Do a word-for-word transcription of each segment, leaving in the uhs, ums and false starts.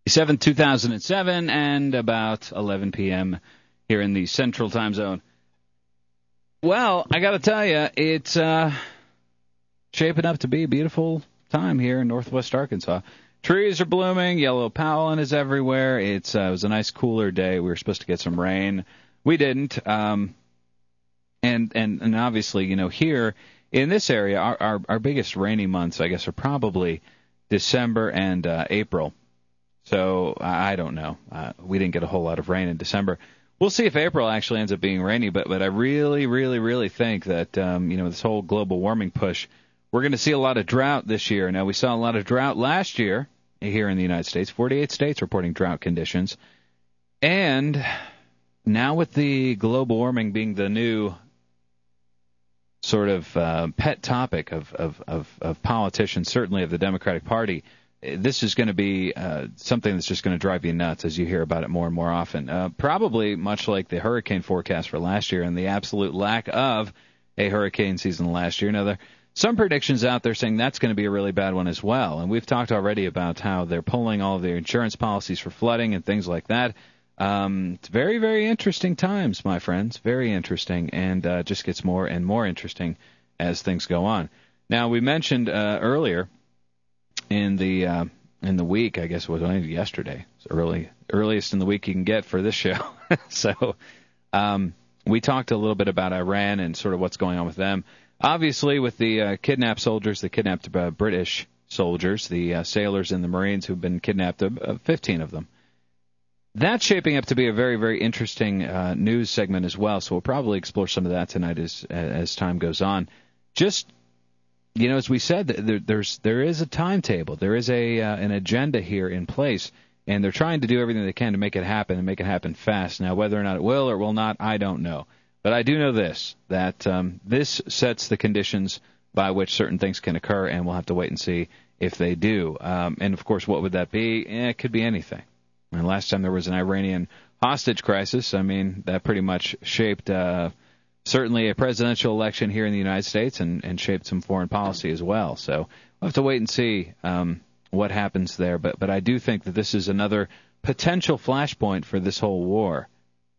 seventh, two thousand seven, and about eleven p.m. here in the Central Time Zone. Well, I got to tell you, it's uh, shaping up to be a beautiful time here in Northwest Arkansas. Trees are blooming, yellow pollen is everywhere. It's uh, it was a nice cooler day. We were supposed to get some rain. We didn't. Um, and, and and obviously, you know, here in this area, our, our, our biggest rainy months, I guess, are probably December and uh, April. So I don't know. Uh, we didn't get a whole lot of rain in December. We'll see if April actually ends up being rainy, but but I really, really, really think that, um, you know, this whole global warming push, we're going to see a lot of drought this year. Now, we saw a lot of drought last year here in the United States. forty-eight states reporting drought conditions. And now with the global warming being the new sort of uh, pet topic of, of, of, of politicians, certainly of the Democratic Party, this is going to be uh, something that's just going to drive you nuts as you hear about it more and more often. Uh, probably much like the hurricane forecast for last year and the absolute lack of a hurricane season last year. Now, there are some predictions out there saying that's going to be a really bad one as well. And we've talked already about how they're pulling all of their insurance policies for flooding and things like that. Um, it's very, very interesting times, my friends. Very interesting, and uh, just gets more and more interesting as things go on. Now, we mentioned uh, earlier in the uh, in the week, I guess it was only yesterday. It's early, earliest in the week you can get for this show. so um, we talked a little bit about Iran and sort of what's going on with them. Obviously, with the uh, kidnapped soldiers, the kidnapped uh, British soldiers, the uh, sailors and the Marines who've been kidnapped, uh, fifteen of them. That's shaping up to be a very, very interesting uh, news segment as well, so we'll probably explore some of that tonight as as time goes on. Just, you know, as we said, there, there's there is a timetable, there is a uh, an agenda here in place, and they're trying to do everything they can to make it happen and make it happen fast. Now, whether or not it will or will not, I don't know. But I do know this, that um, this sets the conditions by which certain things can occur, and we'll have to wait and see if they do. Um, and, of course, what would that be? Eh, it could be anything. And last time there was an Iranian hostage crisis, I mean, that pretty much shaped uh, certainly a presidential election here in the United States and, and shaped some foreign policy as well. So we'll have to wait and see um, what happens there. But, but I do think that this is another potential flashpoint for this whole war.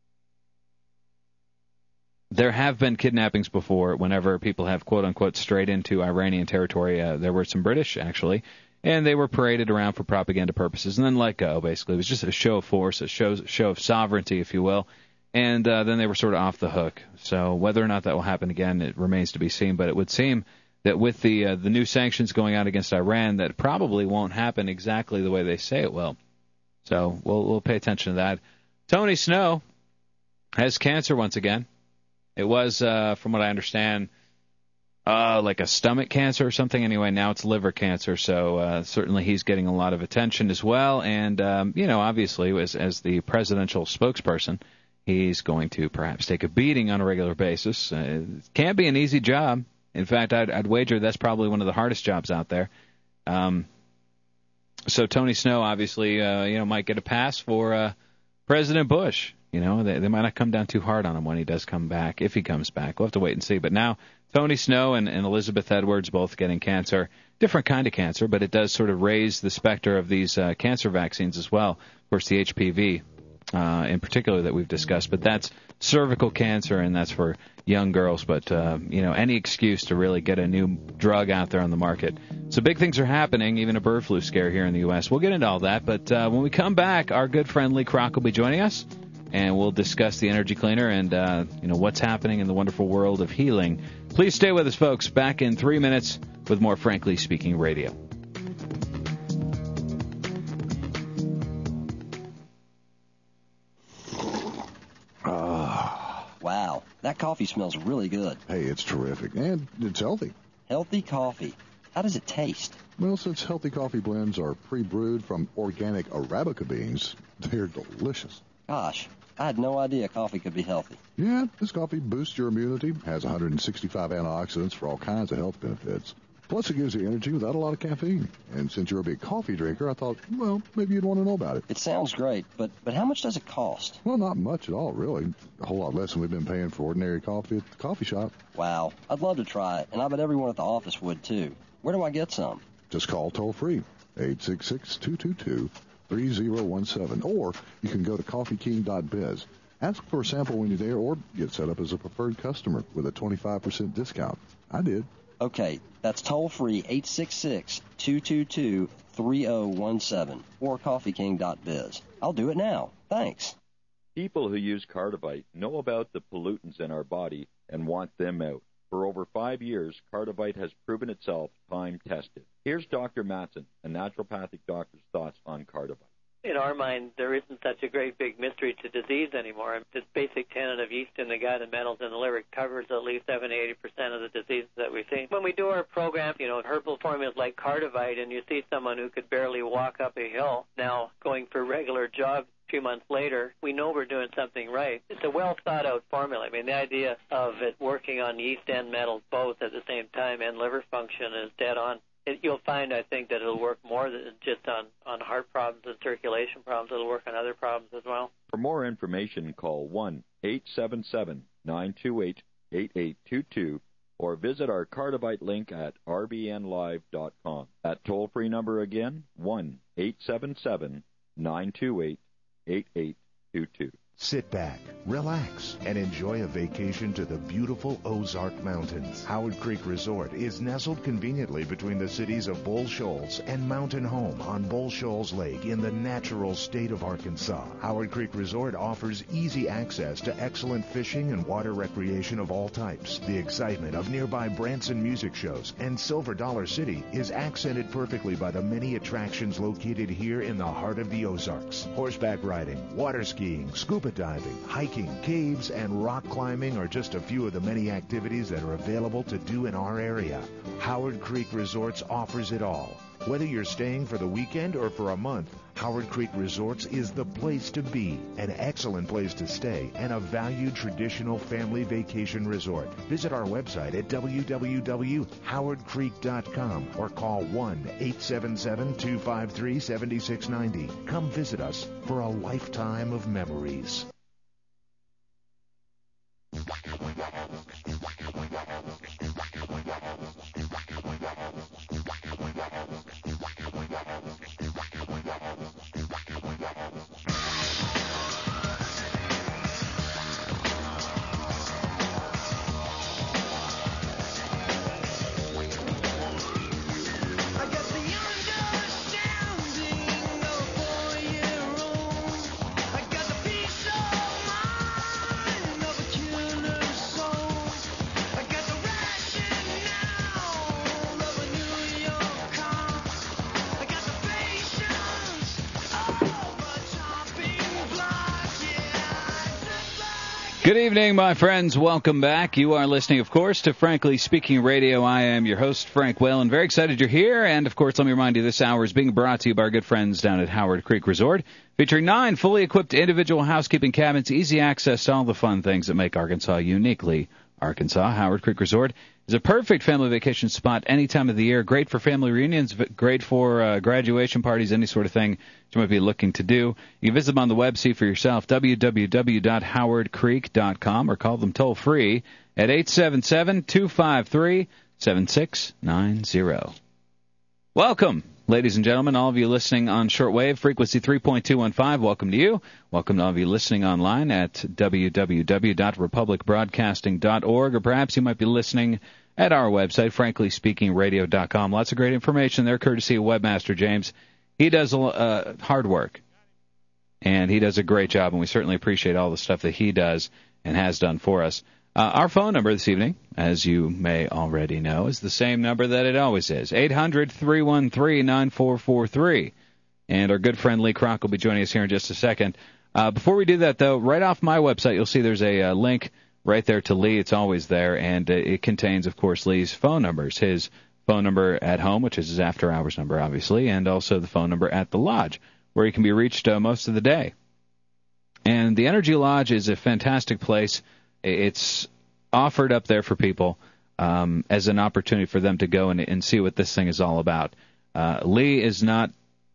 There have been kidnappings before whenever people have, quote-unquote, strayed into Iranian territory. Uh, there were some British, actually, and they were paraded around for propaganda purposes and then let go, basically. It was just a show of force, a show, show of sovereignty, if you will, and uh, then they were sort of off the hook. So whether or not that will happen again, it remains to be seen, but it would seem that with the uh, the new sanctions going out against Iran, that probably won't happen exactly the way they say it will. So we'll, we'll pay attention to that. Tony Snow has cancer once again. It was, uh, from what I understand, uh, like a stomach cancer or something. Anyway, now it's liver cancer, so uh, certainly he's getting a lot of attention as well. And, um, you know, obviously, as, as the presidential spokesperson, he's going to perhaps take a beating on a regular basis. Uh, it can't be an easy job. In fact, I'd, I'd wager that's probably one of the hardest jobs out there. Um, so Tony Snow, obviously, uh, you know, might get a pass for uh, President Bush. You know, they, they might not come down too hard on him when he does come back, if he comes back. We'll have to wait and see. But now, Tony Snow and, and Elizabeth Edwards both getting cancer. Different kind of cancer, but it does sort of raise the specter of these uh, cancer vaccines as well. Of course, the H P V uh, in particular that we've discussed. But that's cervical cancer, and that's for young girls. But, uh, you know, any excuse to really get a new drug out there on the market. So big things are happening, even a bird flu scare here in the U S We'll get into all that. But uh, when we come back, our good friend Lee Kroc will be joining us. And we'll discuss the energy cleaner and, uh, you know, what's happening in the wonderful world of healing. Please stay with us, folks. Back in three minutes with more Frankly Speaking Radio. Uh, wow, that coffee smells really good. Hey, it's terrific. And it's healthy. Healthy coffee. How does it taste? Well, since healthy coffee blends are pre-brewed from organic Arabica beans, they're delicious. Gosh, I had no idea coffee could be healthy. Yeah, this coffee boosts your immunity, has one hundred sixty-five antioxidants for all kinds of health benefits. Plus, it gives you energy without a lot of caffeine. And since you're a big coffee drinker, I thought, well, maybe you'd want to know about it. It sounds great, but, but how much does it cost? Well, not much at all, really. A whole lot less than we've been paying for ordinary coffee at the coffee shop. Wow, I'd love to try it, and I bet everyone at the office would, too. Where do I get some? Just call toll-free, eight six six, two two two, three zero one seven. Or you can go to coffee king dot biz. Ask for a sample when you're there or get set up as a preferred customer with a twenty-five percent discount. I did. Okay, that's toll-free eight six six, two two two, three zero one seven or coffee king dot biz. I'll do it now. Thanks. People who use Cardivite know about the pollutants in our body and want them out. For over five years, Cardivite has proven itself time-tested. Here's Doctor Matson, a naturopathic doctor's thoughts on Cardivite. In our mind, there isn't such a great big mystery to disease anymore. This basic tenet of yeast in the gut and metals in the liver covers at least seventy to eighty percent of the diseases that we see. When we do our program, you know, herbal formulas like Cardivite, and you see someone who could barely walk up a hill now going for regular jogs a few months later, we know we're doing something right. It's a well-thought-out formula. I mean, the idea of it working on yeast and metals both at the same time and liver function is dead on. It, you'll find, I think, that it'll work more than just on, on heart problems and circulation problems. It'll work on other problems as well. For more information, call one eight seven seven, nine two eight, eight eight two two or visit our Cardivite link at r b n live dot com. That toll-free number again, one eight seven seven, nine two eight, eight eight two two. Sit back, relax, and enjoy a vacation to the beautiful Ozark Mountains. Howard Creek Resort is nestled conveniently between the cities of Bull Shoals and Mountain Home on Bull Shoals Lake in the natural state of Arkansas. Howard Creek Resort offers easy access to excellent fishing and water recreation of all types. The excitement of nearby Branson music shows and Silver Dollar City is accented perfectly by the many attractions located here in the heart of the Ozarks. Horseback riding, water skiing, scuba diving, hiking, caves, and rock climbing are just a few of the many activities that are available to do in our area. Howard Creek Resorts offers it all. Whether you're staying for the weekend or for a month, Howard Creek Resorts is the place to be, an excellent place to stay, and a valued traditional family vacation resort. Visit our website at w w w dot howard creek dot com or call one eight seven seven, two five three, seven six nine zero. Come visit us for a lifetime of memories. Good evening, my friends. Welcome back. You are listening, of course, to Frankly Speaking Radio. I am your host, Frank Whalen. Very excited you're here. And, of course, let me remind you, this hour is being brought to you by our good friends down at Howard Creek Resort, featuring nine fully equipped individual housekeeping cabins, easy access to all the fun things that make Arkansas uniquely Arkansas. Howard Creek Resort is a perfect family vacation spot any time of the year. Great for family reunions, great for uh, graduation parties, any sort of thing you might be looking to do. You can visit them on the web, see for yourself, w w w dot howard creek dot com, or call them toll-free at eight seven seven, two five three, seven six nine zero. Welcome, ladies and gentlemen, all of you listening on shortwave, frequency three point two one five, welcome to you. Welcome to all of you listening online at w w w dot republic broadcasting dot org, or perhaps you might be listening at our website, frankly speaking radio dot com. Lots of great information there, courtesy of Webmaster James. He does uh, hard work, and he does a great job, and we certainly appreciate all the stuff that he does and has done for us. Uh, our phone number this evening, as you may already know, is the same number that it always is, eight hundred, three one three, nine four four three. And our good friend Lee Kroc will be joining us here in just a second. Uh, before we do that, though, right off my website, you'll see there's a uh, link right there to Lee. It's always there, and uh, it contains, of course, Lee's phone numbers, his phone number at home, which is his after-hours number, obviously, and also the phone number at the lodge, where he can be reached uh, most of the day. And the Energy Lodge is a fantastic place. It's offered up there for people um, as an opportunity for them to go and, and see what this thing is all about. Uh, Lee is not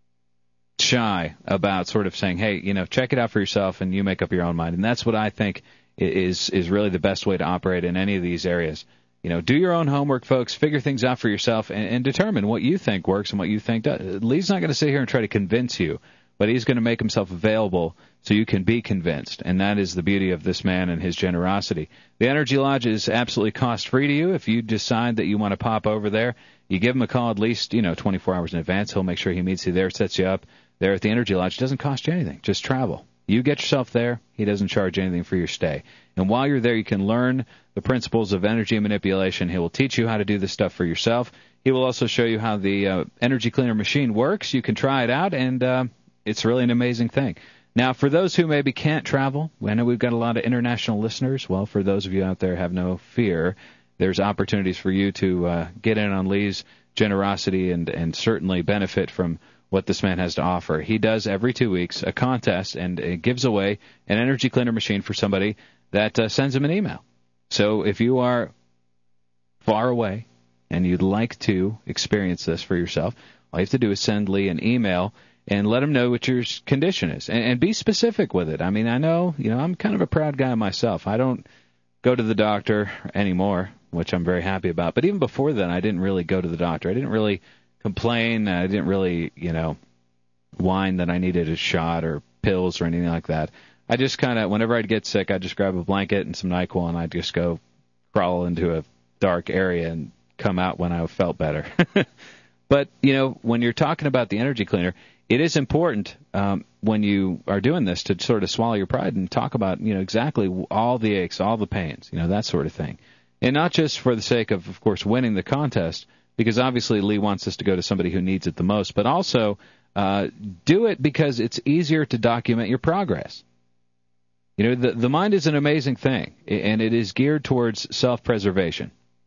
shy about sort of saying, hey, you know, check it out for yourself and you make up your own mind. And that's what I think is is really the best way to operate in any of these areas. You know, do your own homework, folks. Figure things out for yourself and, and determine what you think works and what you think does. Lee's not going to sit here and try to convince you but he's going to make himself available so you can be convinced, and that is the beauty of this man and his generosity. The Energy Lodge is absolutely cost-free to you. If you decide that you want to pop over there, you give him a call at least, you know, twenty-four hours in advance. He'll make sure he meets you there, sets you up there at the Energy Lodge. It doesn't cost you anything. Just travel. You get yourself there. He doesn't charge anything for your stay. And while you're there, you can learn the principles of energy manipulation. He will teach you how to do this stuff for yourself. He will also show you how the uh, energy cleaner machine works. You can try it out, and uh, it's really an amazing thing. Now, for those who maybe can't travel, I know we've got a lot of international listeners. Well, for those of you out there, have no fear. There's opportunities for you to uh, get in on Lee's generosity and, and certainly benefit from what this man has to offer. He does every two weeks a contest and it gives away an energy cleaner machine for somebody that uh, sends him an email. So if you are far away and you'd like to experience this for yourself, all you have to do is send Lee an email and let him know what your condition is, and, and be specific with it. I mean, I know, you know, I'm kind of a proud guy myself. I don't go to the doctor anymore, which I'm very happy about. But even before then, I didn't really go to the doctor. I didn't really complain. I didn't really, you know, whine that I needed a shot or pills or anything like that. I just kind of, whenever I'd get sick, I'd just grab a blanket and some NyQuil, and I'd just go crawl into a dark area and come out when I felt better. But, you know, when you're talking about the energy cleaner, it is important um, when you are doing this to sort of swallow your pride and talk about, you know, exactly all the aches, all the pains, you know, that sort of thing. And not just for the sake of, of course, winning the contest, because obviously Lee wants this to go to somebody who needs it the most, but also uh, do it because it's easier to document your progress. You know, the, the mind is an amazing thing, and it is geared towards self-preservation.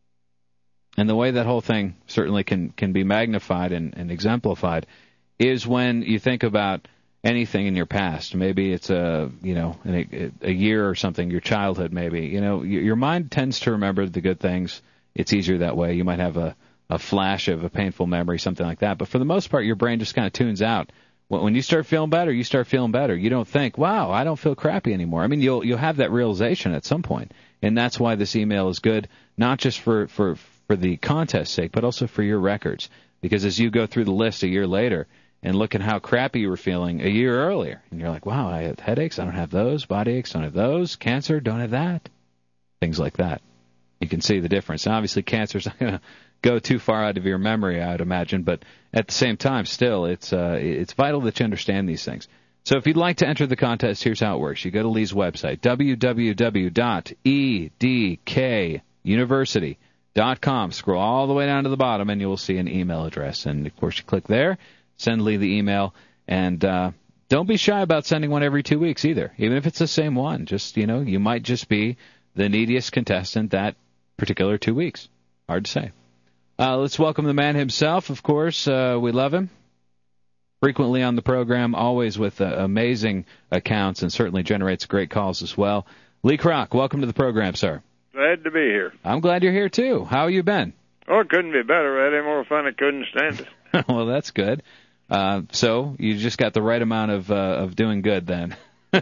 And the way that whole thing certainly can, can be magnified and, and exemplified is when you think about anything in your past. Maybe it's a, you know, a, a year or something, your childhood maybe. You know, your mind tends to remember the good things. It's easier that way. You might have a, a flash of a painful memory, something like that. But for the most part, your brain just kind of tunes out. When you start feeling better, you start feeling better. You don't think, wow, I don't feel crappy anymore. I mean, you'll you'll have that realization at some point. And that's why this email is good, not just for, for, for the contest's sake, but also for your records. Because as you go through the list a year later, and look at how crappy you were feeling a year earlier. And you're like, wow, I had headaches, I don't have those. Body aches, don't have those. Cancer, don't have that. Things like that. You can see the difference. And obviously, cancer's not going to go too far out of your memory, I would imagine. But at the same time, still, it's uh, it's vital that you understand these things. So if you'd like to enter the contest, here's how it works. You go to Lee's website, w w w dot e d k university dot com. Scroll all the way down to the bottom, and you will see an email address. And, of course, you click there. Send Lee the email, and uh, don't be shy about sending one every two weeks either, even if it's the same one. Just, you know, you might just be the neediest contestant that particular two weeks. Hard to say. Uh, let's welcome the man himself, of course. Uh, we love him. Frequently on the program, always with uh, amazing accounts, and certainly generates great calls as well. Lee Kroc, welcome to the program, sir. Glad to be here. I'm glad you're here, too. How have you been? Oh, it couldn't be better. I had any more fun. I couldn't stand it. Well, that's good. Uh, so you just got the right amount of uh, of doing good then.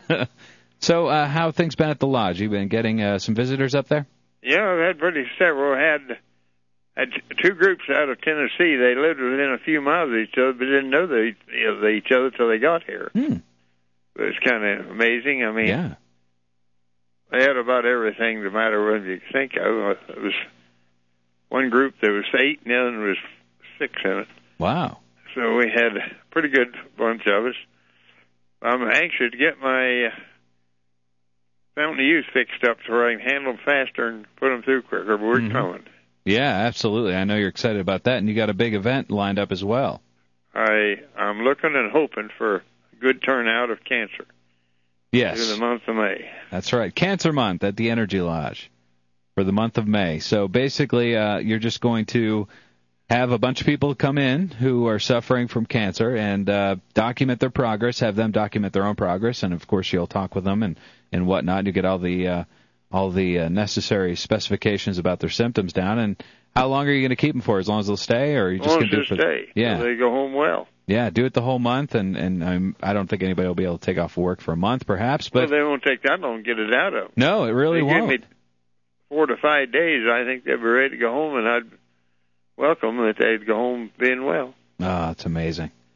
So uh, how have things been at the lodge? You've been getting uh, some visitors up there? Yeah, I've had pretty several. Had had two groups out of Tennessee. They lived within a few miles of each other, but didn't know they, you know, each other till they got here. Hmm. It was kind of amazing. I mean, yeah. They had about everything the matter what you think of. It was one group there was eight, and the other was six in it. Wow. So we had a pretty good bunch of us. I'm anxious to get my fountain of youth fixed up so I can handle them faster and put them through quicker, but we're mm-hmm. coming. Yeah, absolutely. I know you're excited about that, and you got a big event lined up as well. I, I'm looking and hoping for a good turnout of cancer. Yes. In the month of May. That's right. Cancer Month at the Energy Lodge for the month of May. So basically, uh, you're just going to have a bunch of people come in who are suffering from cancer and uh, document their progress, have them document their own progress, and, of course, you'll talk with them and, and whatnot. You get all the uh, all the uh, necessary specifications about their symptoms down. And how long are you going to keep them for? As long as they'll stay, or are you just going to do it for stay. Yeah. So they go home well. Yeah, do it the whole month, and, and I'm, I don't think anybody will be able to take off work for a month, perhaps. But well, they won't take that long to get it out of them. No, it really they won't. Give me four to five days, I think they'd be ready to go home, and I'd welcome that they'd go home being well. Oh, it's amazing.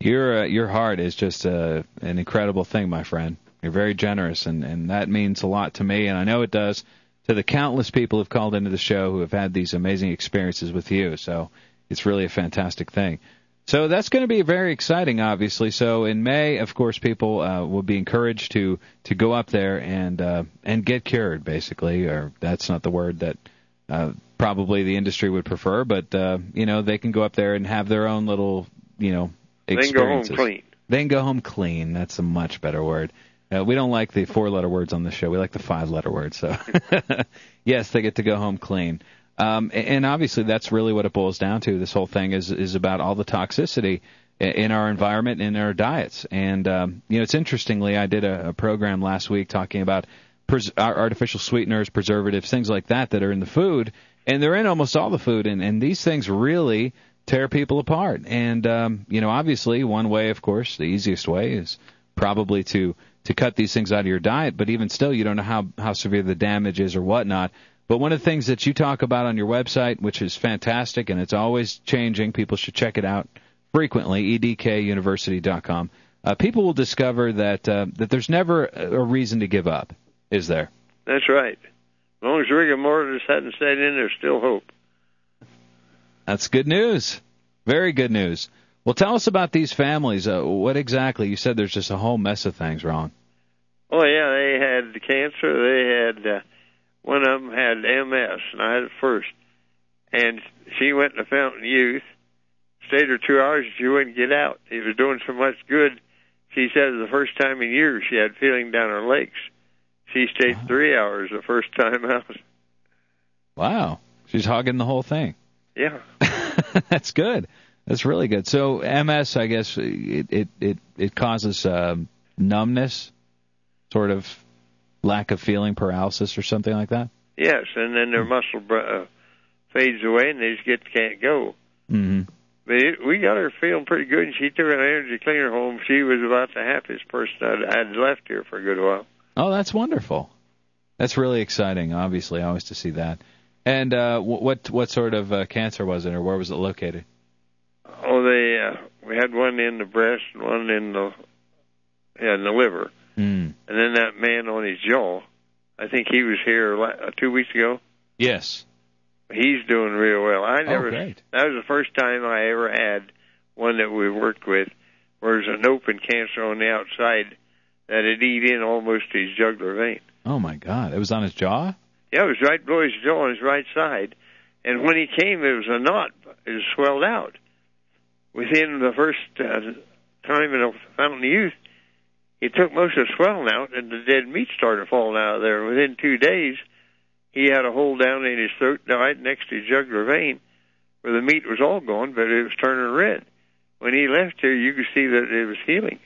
Your uh, your heart is just uh, an incredible thing, my friend. You're very generous, and, and that means a lot to me, and I know it does to the countless people who've called into the show who have had these amazing experiences with you. So it's really a fantastic thing. So that's going to be very exciting, obviously. So in May, of course, people uh, will be encouraged to, to go up there and uh, and get cured, basically. Or that's not the word that uh, probably the industry would prefer, but uh, you know, they can go up there and have their own little, you know, experiences. Then go home clean. Then go home clean. That's a much better word. Uh, we don't like the four-letter words on the show. We like the five-letter words. So, yes, they get to go home clean. Um, and obviously, that's really what it boils down to. This whole thing is is about all the toxicity in our environment and in our diets. And um, you know, it's interestingly, I did a, a program last week talking about pres- artificial sweeteners, preservatives, things like that that are in the food, and they're in almost all the food. And, and these things really tear people apart. And um, you know, obviously, one way, of course, the easiest way is probably to to cut these things out of your diet, but even still, you don't know how, how severe the damage is or whatnot. But one of the things that you talk about on your website, which is fantastic, and it's always changing, people should check it out frequently, e d k university dot com, uh, people will discover that uh, that there's never a reason to give up, is there? That's right. As long as rigor mortis hadn't set in, there's still hope. That's good news. Very good news. Well, tell us about these families. Uh, what exactly? You said there's just a whole mess of things wrong. Oh, yeah, they had cancer. They had, uh, one of them had M S, and I had it first. And she went to Fountain Youth, stayed her two hours, and she wouldn't get out. It was doing so much good. She said it was the first time in years she had feeling down her legs. She stayed wow. three hours the first time out. Wow. She's hogging the whole thing. Yeah. That's good. That's really good. So M S, I guess, it it it, it causes uh, numbness, sort of lack of feeling, paralysis, or something like that. Yes, and then their muscle uh, fades away, and they just get can't go. Mm-hmm. But it, we got her feeling pretty good, and she took an energy cleaner home. She was about the happiest person I'd, I'd left here for a good while. Oh, that's wonderful. That's really exciting. Obviously, always to see that. And uh, what what sort of uh, cancer was it, or where was it located? Oh, they uh, we had one in the breast and one in the yeah, in the liver, mm. and then that man on his jaw. I think he was here uh, two weeks ago. Yes, he's doing real well. I never. Oh, great. That was the first time I ever had one that we worked with, where there's an open cancer on the outside that had eat in almost to his jugular vein. Oh my God! It was on his jaw. Yeah, it was right below his jaw on his right side, and when he came, it was a knot. It was swelled out. Within the first uh, time in the Fountain Youth, he took most of the swelling out, and the dead meat started falling out of there. Within two days, he had a hole down in his throat, right next to his jugular vein, where the meat was all gone, but it was turning red. When he left here, you could see that it was healing.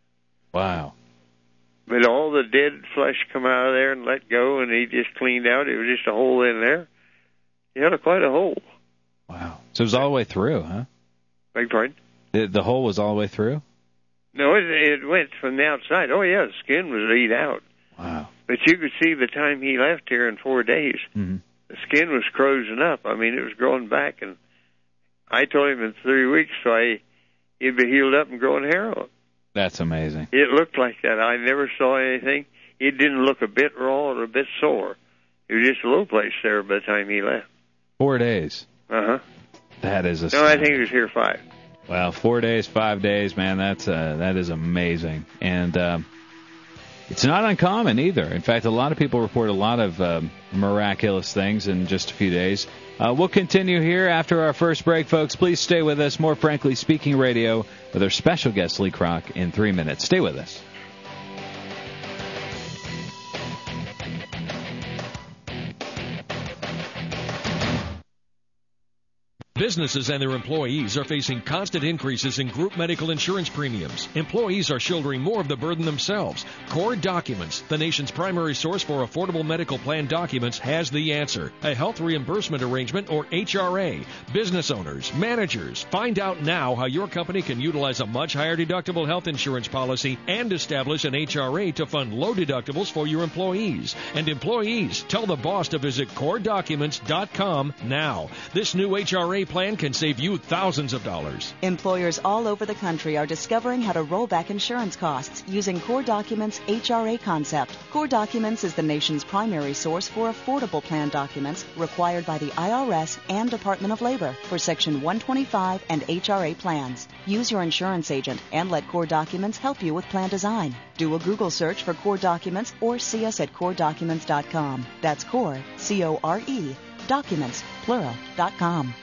Wow. But all the dead flesh come out of there and let go, and he just cleaned out. It was just a hole in there. He had a, quite a hole. Wow. So it was all the way through, huh? Beg pardon? The, the hole was all the way through? No, it, it went from the outside. Oh, yeah, the skin was eat out. Wow. But you could see the time he left here in four days, mm-hmm. the skin was closing up. I mean, it was growing back. And I told him in three weeks, so I, he'd be healed up and growing hair on. That's amazing. It looked like that. I never saw anything. It didn't look a bit raw or a bit sore. It was just a low place there by the time he left. Four days. Uh-huh. That is a. No, I think he was here five. Well, four days, five days, man. That's uh, that is amazing, and um, it's not uncommon either. In fact, a lot of people report a lot of um, miraculous things in just a few days. Uh, we'll continue here after our first break, folks. Please stay with us. More Frankly Speaking Radio with our special guest Lee Kroc in three minutes. Stay with us. Businesses and their employees are facing constant increases in group medical insurance premiums. Employees are shouldering more of the burden themselves. Core Documents, the nation's primary source for affordable medical plan documents, has the answer. A health reimbursement arrangement, or H R A. Business owners, managers, find out now how your company can utilize a much higher deductible health insurance policy and establish an H R A to fund low deductibles for your employees. And employees, tell the boss to visit core documents dot com now. This new H R A plan can save you thousands of dollars. Employers all over the country are discovering how to roll back insurance costs using Core Documents' H R A concept. Core Documents is the nation's primary source for affordable plan documents required by the I R S and Department of Labor for Section one twenty-five and H R A plans. Use your insurance agent and let Core Documents help you with plan design. Do a Google search for Core Documents or see us at core documents dot com. That's Core, C O R E, documents, plural, dot com.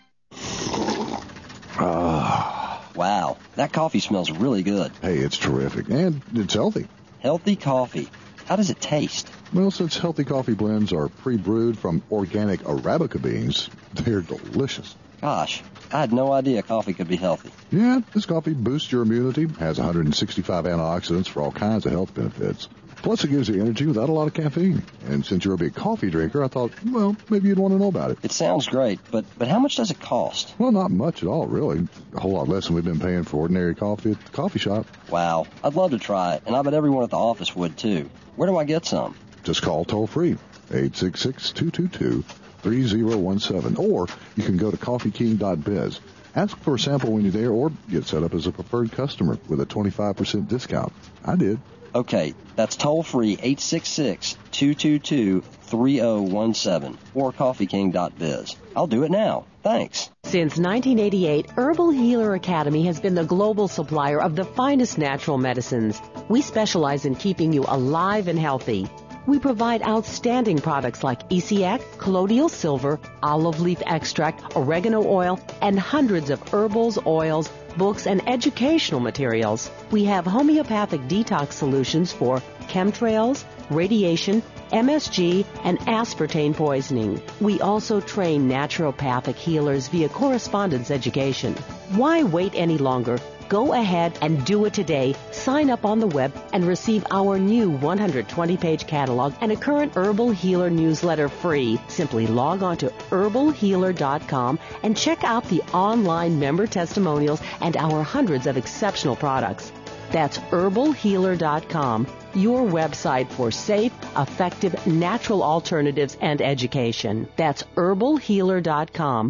Ah. Wow, that coffee smells really good. Hey, it's terrific. And it's healthy. Healthy coffee. How does it taste? Well, since healthy coffee blends are pre-brewed from organic Arabica beans, they're delicious. Gosh, I had no idea coffee could be healthy. Yeah, this coffee boosts your immunity, has one hundred sixty-five antioxidants for all kinds of health benefits. Plus, it gives you energy without a lot of caffeine. And since you're a big coffee drinker, I thought, well, maybe you'd want to know about it. It sounds great, but, but how much does it cost? Well, not much at all, really. A whole lot less than we've been paying for ordinary coffee at the coffee shop. Wow, I'd love to try it, and I bet everyone at the office would, too. Where do I get some? Just call toll-free, eight six six, two two two, three zero one seven, or you can go to coffee king dot biz. Ask for a sample when you're there, or get set up as a preferred customer with a twenty-five percent discount. I did. Okay, that's toll-free, eight six six, two two two, three zero one seven, or coffee king dot biz. I'll do it now. Thanks. Since nineteen eighty-eight, Herbal Healer Academy has been the global supplier of the finest natural medicines. We specialize in keeping you alive and healthy. We provide outstanding products like E C X, colloidal silver, olive leaf extract, oregano oil, and hundreds of herbals, oils, books, and educational materials. We have homeopathic detox solutions for chemtrails, radiation, M S G, and aspartame poisoning. We also train naturopathic healers via correspondence education. Why wait any longer? Go ahead and do it today. Sign up on the web and receive our new one hundred twenty page catalog and a current Herbal Healer newsletter free. Simply log on to herbal healer dot com and check out the online member testimonials and our hundreds of exceptional products. That's herbal healer dot com, your website for safe, effective, natural alternatives and education. That's herbal healer dot com.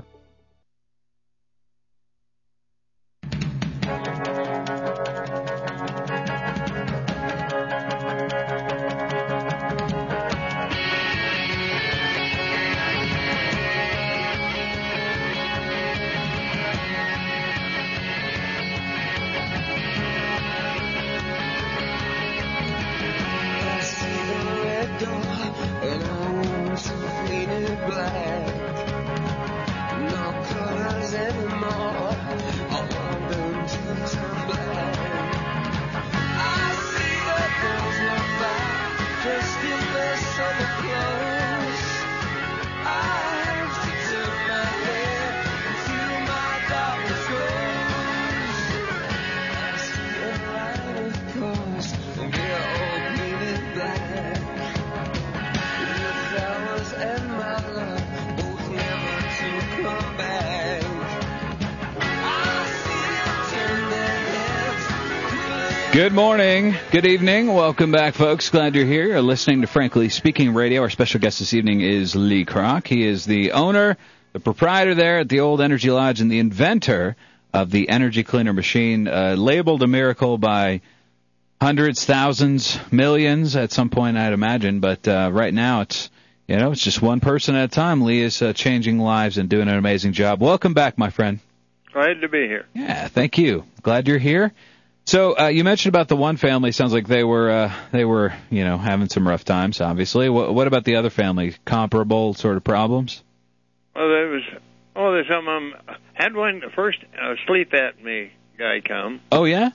Good morning, good evening, welcome back, folks. Glad you're here. You're listening to Frankly Speaking Radio. Our special guest this evening is Lee Kroc. He is the owner, the proprietor there at the Old Energy Lodge, and the inventor of the energy cleaner machine, uh, labeled a miracle by hundreds, thousands, millions at some point, I'd imagine. But uh, right now, it's you know, it's just one person at a time. Lee is uh, changing lives and doing an amazing job. Welcome back, my friend. Glad to be here. Yeah, thank you. Glad you're here. So uh, you mentioned about the one family. Sounds like they were uh, they were you know having some rough times. Obviously, what, what about the other family? Comparable sort of problems? Well, there was oh, there's some of them had one first uh, sleep apnea guy come. Oh yeah,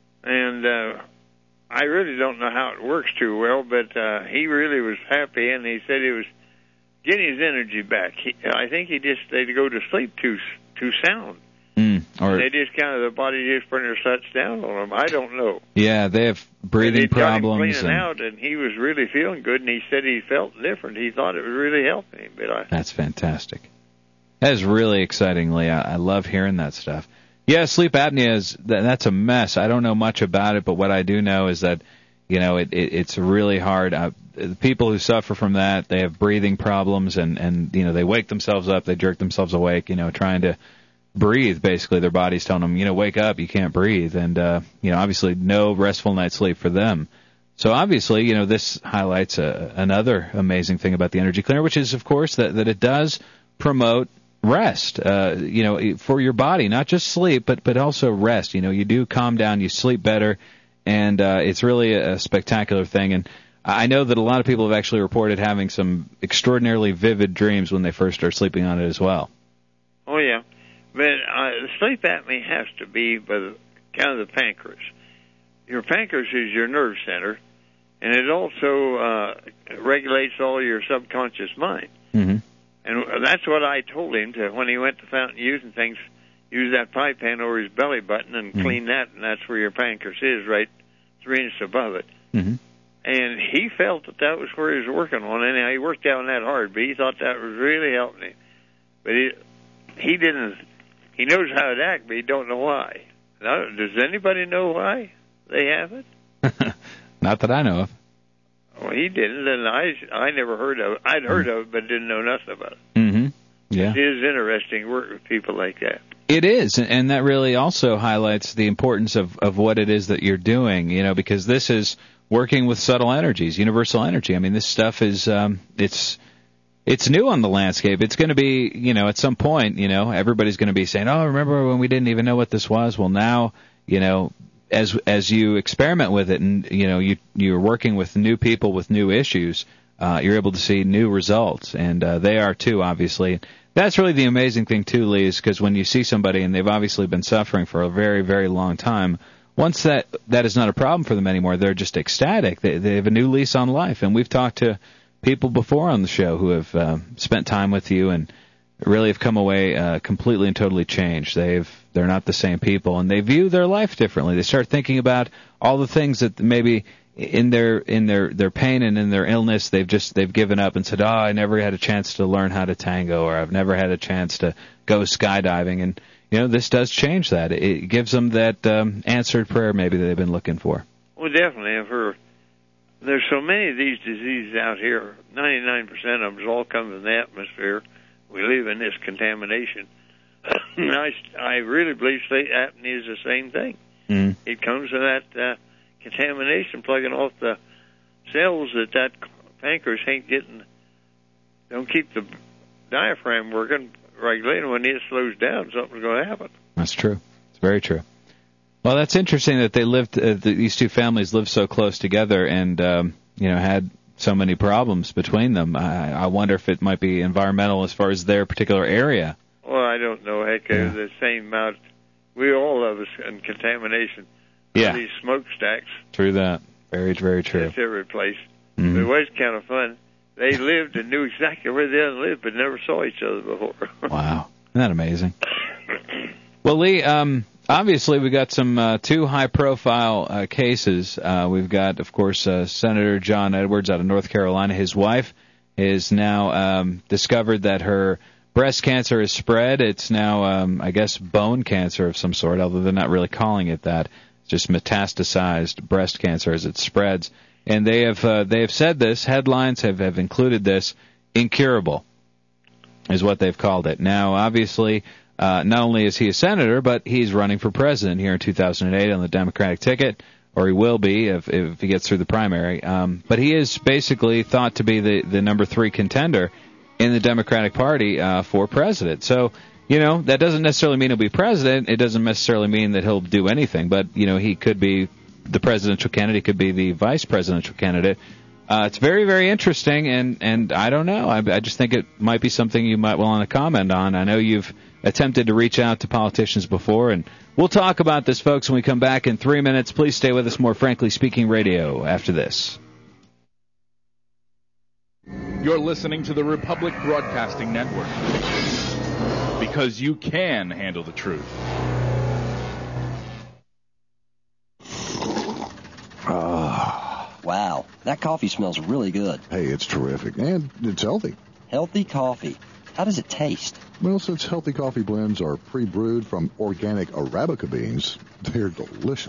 and uh, I really don't know how it works too well, but uh, he really was happy, and he said he was getting his energy back. He, I think he just they go to sleep too too sound. Mm, or they just kind of the body just pretty much shuts down on them. I don't know. Yeah, they have breathing problems. Got him cleaning and... out, and he was really feeling good. And he said he felt different. He thought it was really helping him. But I... That's fantastic. That is really exciting, Lee. I, I love hearing that stuff. Yeah, sleep apnea is that's a mess. I don't know much about it, but what I do know is that you know, it, it it's really hard. Uh, the people who suffer from that, they have breathing problems, and, and, you know, they wake themselves up, they jerk themselves awake, you know, trying to breathe, basically. Their body's telling them, you know, wake up, you can't breathe. And, uh, you know, obviously no restful night's sleep for them. So obviously, you know, this highlights a, another amazing thing about the Energy Cleaner, which is, of course, that, that it does promote rest, uh, you know, for your body, not just sleep, but, but also rest. You know, you do calm down, you sleep better, and uh, it's really a spectacular thing. And I know that a lot of people have actually reported having some extraordinarily vivid dreams when they first start sleeping on it as well. Oh, yeah. But uh, the sleep apnea has to be by the kind of the pancreas. Your pancreas is your nerve center, and it also uh, regulates all your subconscious mind. Mm-hmm. And that's what I told him to when he went to Fountain Youth and things. Use that pie pan over his belly button and mm-hmm. clean that, and that's where your pancreas is, right three inches above it. Mm-hmm. And he felt that that was where he was working on. Anyhow, he worked down that hard, but he thought that was really helping him. But he he didn't. He knows how to act, but he don't know why. Now, does anybody know why they have it? Not that I know of. Well, he didn't, and I I never heard of it. I'd heard of it, but didn't know nothing about it. Mm-hmm. Yeah. It is interesting to work with people like that. It is, and that really also highlights the importance of, of what it is that you're doing, you know, because this is working with subtle energies, universal energy. I mean, this stuff is, um, it's it's new on the landscape. It's going to be, you know, at some point, you know, everybody's going to be saying, oh, remember when we didn't even know what this was? Well, now, you know, as as you experiment with it and, you know, you, you're working with new people with new issues, uh, you're able to see new results, and uh, they are too, obviously. That's really the amazing thing, too, Lee, is because when you see somebody and they've obviously been suffering for a very, very long time, once that, that is not a problem for them anymore, they're just ecstatic. They, they have a new lease on life. And we've talked to people before on the show who have uh, spent time with you and really have come away uh, completely and totally changed. They've, they're not the same people, and they view their life differently. They start thinking about all the things that maybe in their in their, their pain and in their illness, they've just they've given up and said, oh, I never had a chance to learn how to tango, or I've never had a chance to go skydiving. And, you know, this does change that. It gives them that um, answered prayer maybe that they've been looking for. Well, definitely. I've heard there's so many of these diseases out here. ninety-nine percent of them all come from the atmosphere. We live in this contamination. I, I really believe sleep apnea is the same thing. Mm. It comes from that uh, contamination plugging off the cells that that pancreas ain't getting, don't keep the diaphragm working, regulating. When it slows down, something's going to happen. That's true. It's very true. Well, that's interesting that they lived, uh, these two families lived so close together and, um, you know, had so many problems between them. I, I wonder if it might be environmental as far as their particular area. Well, I don't know. Heck, yeah. The same amount. We all of us in contamination. Yeah. These smokestacks. True that. Very, very true. It's every place. Mm-hmm. It was kind of fun. They lived and knew exactly where the other lived, but never saw each other before. Wow. Isn't that amazing? Well, Lee, um, obviously we've got some uh, two high-profile uh, cases. Uh, we've got, of course, uh, Senator John Edwards out of North Carolina. His wife is now um, discovered that her breast cancer is spread. It's now, um, I guess, bone cancer of some sort, although they're not really calling it that. It's just metastasized breast cancer as it spreads. And they have uh, they have said this. Headlines have, have included this. Incurable is what they've called it. Now, obviously, uh, not only is he a senator, but he's running for president here in two thousand eight on the Democratic ticket, or he will be if, if he gets through the primary. Um, but he is basically thought to be the, the number three contender in the Democratic Party uh, for president. So, you know, that doesn't necessarily mean he'll be president. It doesn't necessarily mean that he'll do anything. But, you know, he could be the presidential candidate, could be the vice presidential candidate. Uh, it's very, very interesting, and, and I don't know. I, I just think it might be something you might want to comment on. I know you've attempted to reach out to politicians before, and we'll talk about this, folks, when we come back in three minutes. Please stay with us. More Frankly Speaking Radio after this. You're listening to the Republic Broadcasting Network, because you can handle the truth. Ah. Wow, that coffee smells really good. Hey, it's terrific, and it's healthy. Healthy coffee. How does it taste? Well, since healthy coffee blends are pre-brewed from organic Arabica beans, they're delicious.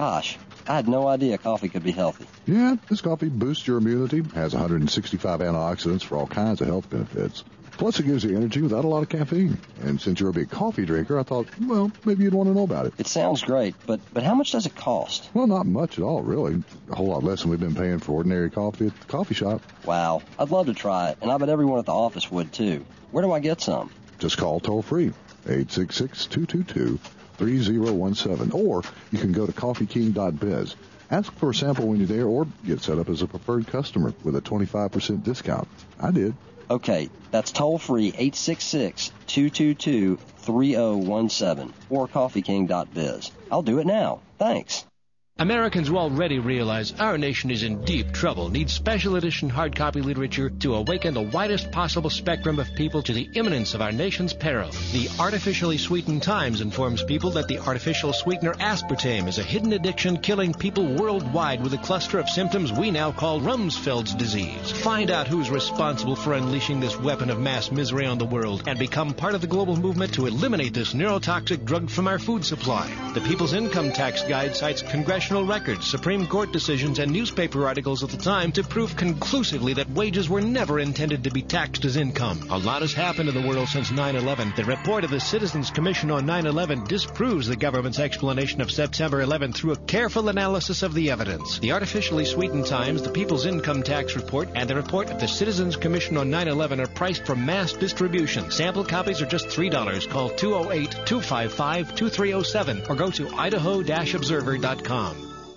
Gosh, I had no idea coffee could be healthy. Yeah, this coffee boosts your immunity, has one hundred sixty-five antioxidants for all kinds of health benefits. Plus, it gives you energy without a lot of caffeine. And since you're a big coffee drinker, I thought, well, maybe you'd want to know about it. It sounds great, but, but how much does it cost? Well, not much at all, really. A whole lot less than we've been paying for ordinary coffee at the coffee shop. Wow, I'd love to try it, and I bet everyone at the office would, too. Where do I get some? Just call toll-free, eight six six, two two two, three zero one seven, or you can go to coffee king dot biz. Ask for a sample when you're there, or get set up as a preferred customer with a twenty-five percent discount. I did. Okay, that's toll-free, eight six six, two two two, three zero one seven, or coffee king dot biz. I'll do it now. Thanks. Americans who already realize our nation is in deep trouble need special edition hard copy literature to awaken the widest possible spectrum of people to the imminence of our nation's peril. The Artificially Sweetened Times informs people that the artificial sweetener aspartame is a hidden addiction killing people worldwide with a cluster of symptoms we now call Rumsfeld's disease. Find out who's responsible for unleashing this weapon of mass misery on the world and become part of the global movement to eliminate this neurotoxic drug from our food supply. The People's Income Tax Guide cites congressional records, Supreme Court decisions, and newspaper articles at the time to prove conclusively that wages were never intended to be taxed as income. A lot has happened in the world since nine eleven. The report of the Citizens Commission on nine eleven disproves the government's explanation of September eleventh through a careful analysis of the evidence. The Artificially Sweetened Times, the People's Income Tax Report, and the report of the Citizens Commission on nine eleven are priced for mass distribution. Sample copies are just three dollars. Call two oh eight, two five five, two three oh seven or go to idaho dash observer dot com.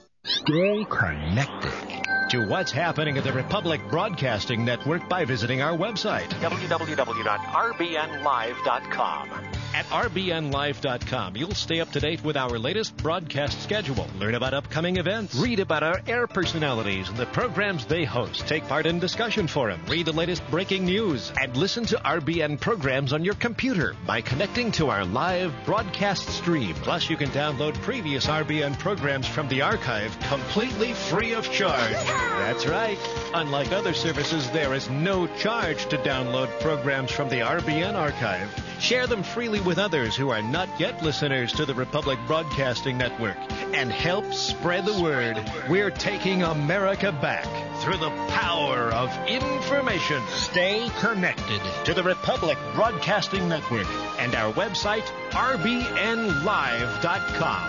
Stay connected to what's happening at the Republic Broadcasting Network by visiting our website, w w w dot r b n live dot com. At r b n live dot com, you'll stay up to date with our latest broadcast schedule, learn about upcoming events, read about our air personalities and the programs they host, take part in discussion forum, read the latest breaking news, and listen to R B N programs on your computer by connecting to our live broadcast stream. Plus, you can download previous R B N programs from the archive completely free of charge. That's right. Unlike other services, there is no charge to download programs from the R B N archive. Share them freely with others who are not yet listeners to the Republic Broadcasting Network and help spread the word. We're taking America back through the power of information. Stay connected to the Republic Broadcasting Network and our website, r b n live dot com.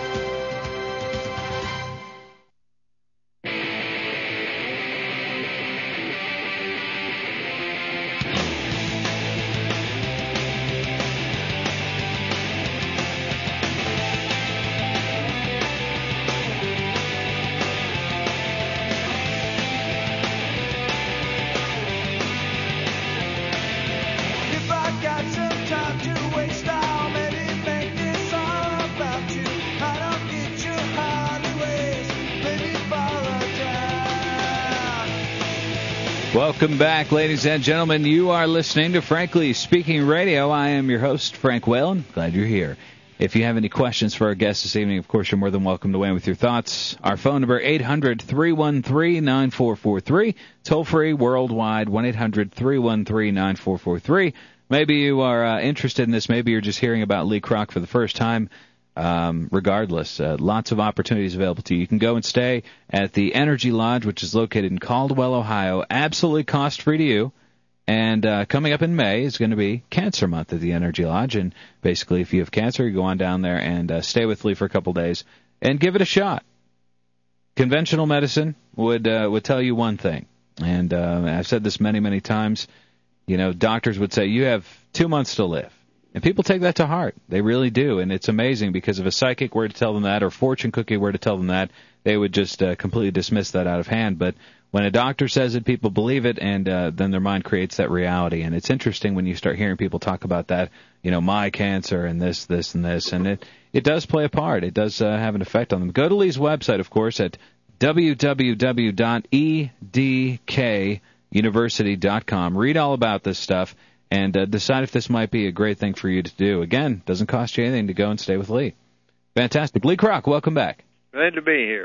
Welcome back, ladies and gentlemen. You are listening to Frankly Speaking Radio. I am your host, Frank Whalen. Glad you're here. If you have any questions for our guest this evening, of course, you're more than welcome to weigh in with your thoughts. Our phone number, eight hundred, three one three, nine four four three. Toll free worldwide, one eight hundred, three one three, nine four four three. Maybe you are uh, interested in this. Maybe you're just hearing about Lee Kroc for the first time. Um, regardless, uh, lots of opportunities available to you. You can go and stay at the Energy Lodge, which is located in Caldwell, Ohio, absolutely cost-free to you. And uh, coming up in May is going to be Cancer Month at the Energy Lodge. And basically, if you have cancer, you go on down there and uh, stay with Lee for a couple days and give it a shot. Conventional medicine would uh, would tell you one thing, and uh, I've said this many, many times. You know, doctors would say, you have two months to live. And people take that to heart. They really do. And it's amazing because if a psychic were to tell them that or fortune cookie were to tell them that, they would just uh, completely dismiss that out of hand. But when a doctor says it, people believe it, and uh, then their mind creates that reality. And it's interesting when you start hearing people talk about that, you know, my cancer and this, this, and this. And it, it does play a part. It does uh, have an effect on them. Go to Lee's website, of course, at w w w dot e d k university dot com. Read all about this stuff. And uh, decide if this might be a great thing for you to do. Again, doesn't cost you anything to go and stay with Lee. Fantastic. Lee Kroc, welcome back. Glad to be here.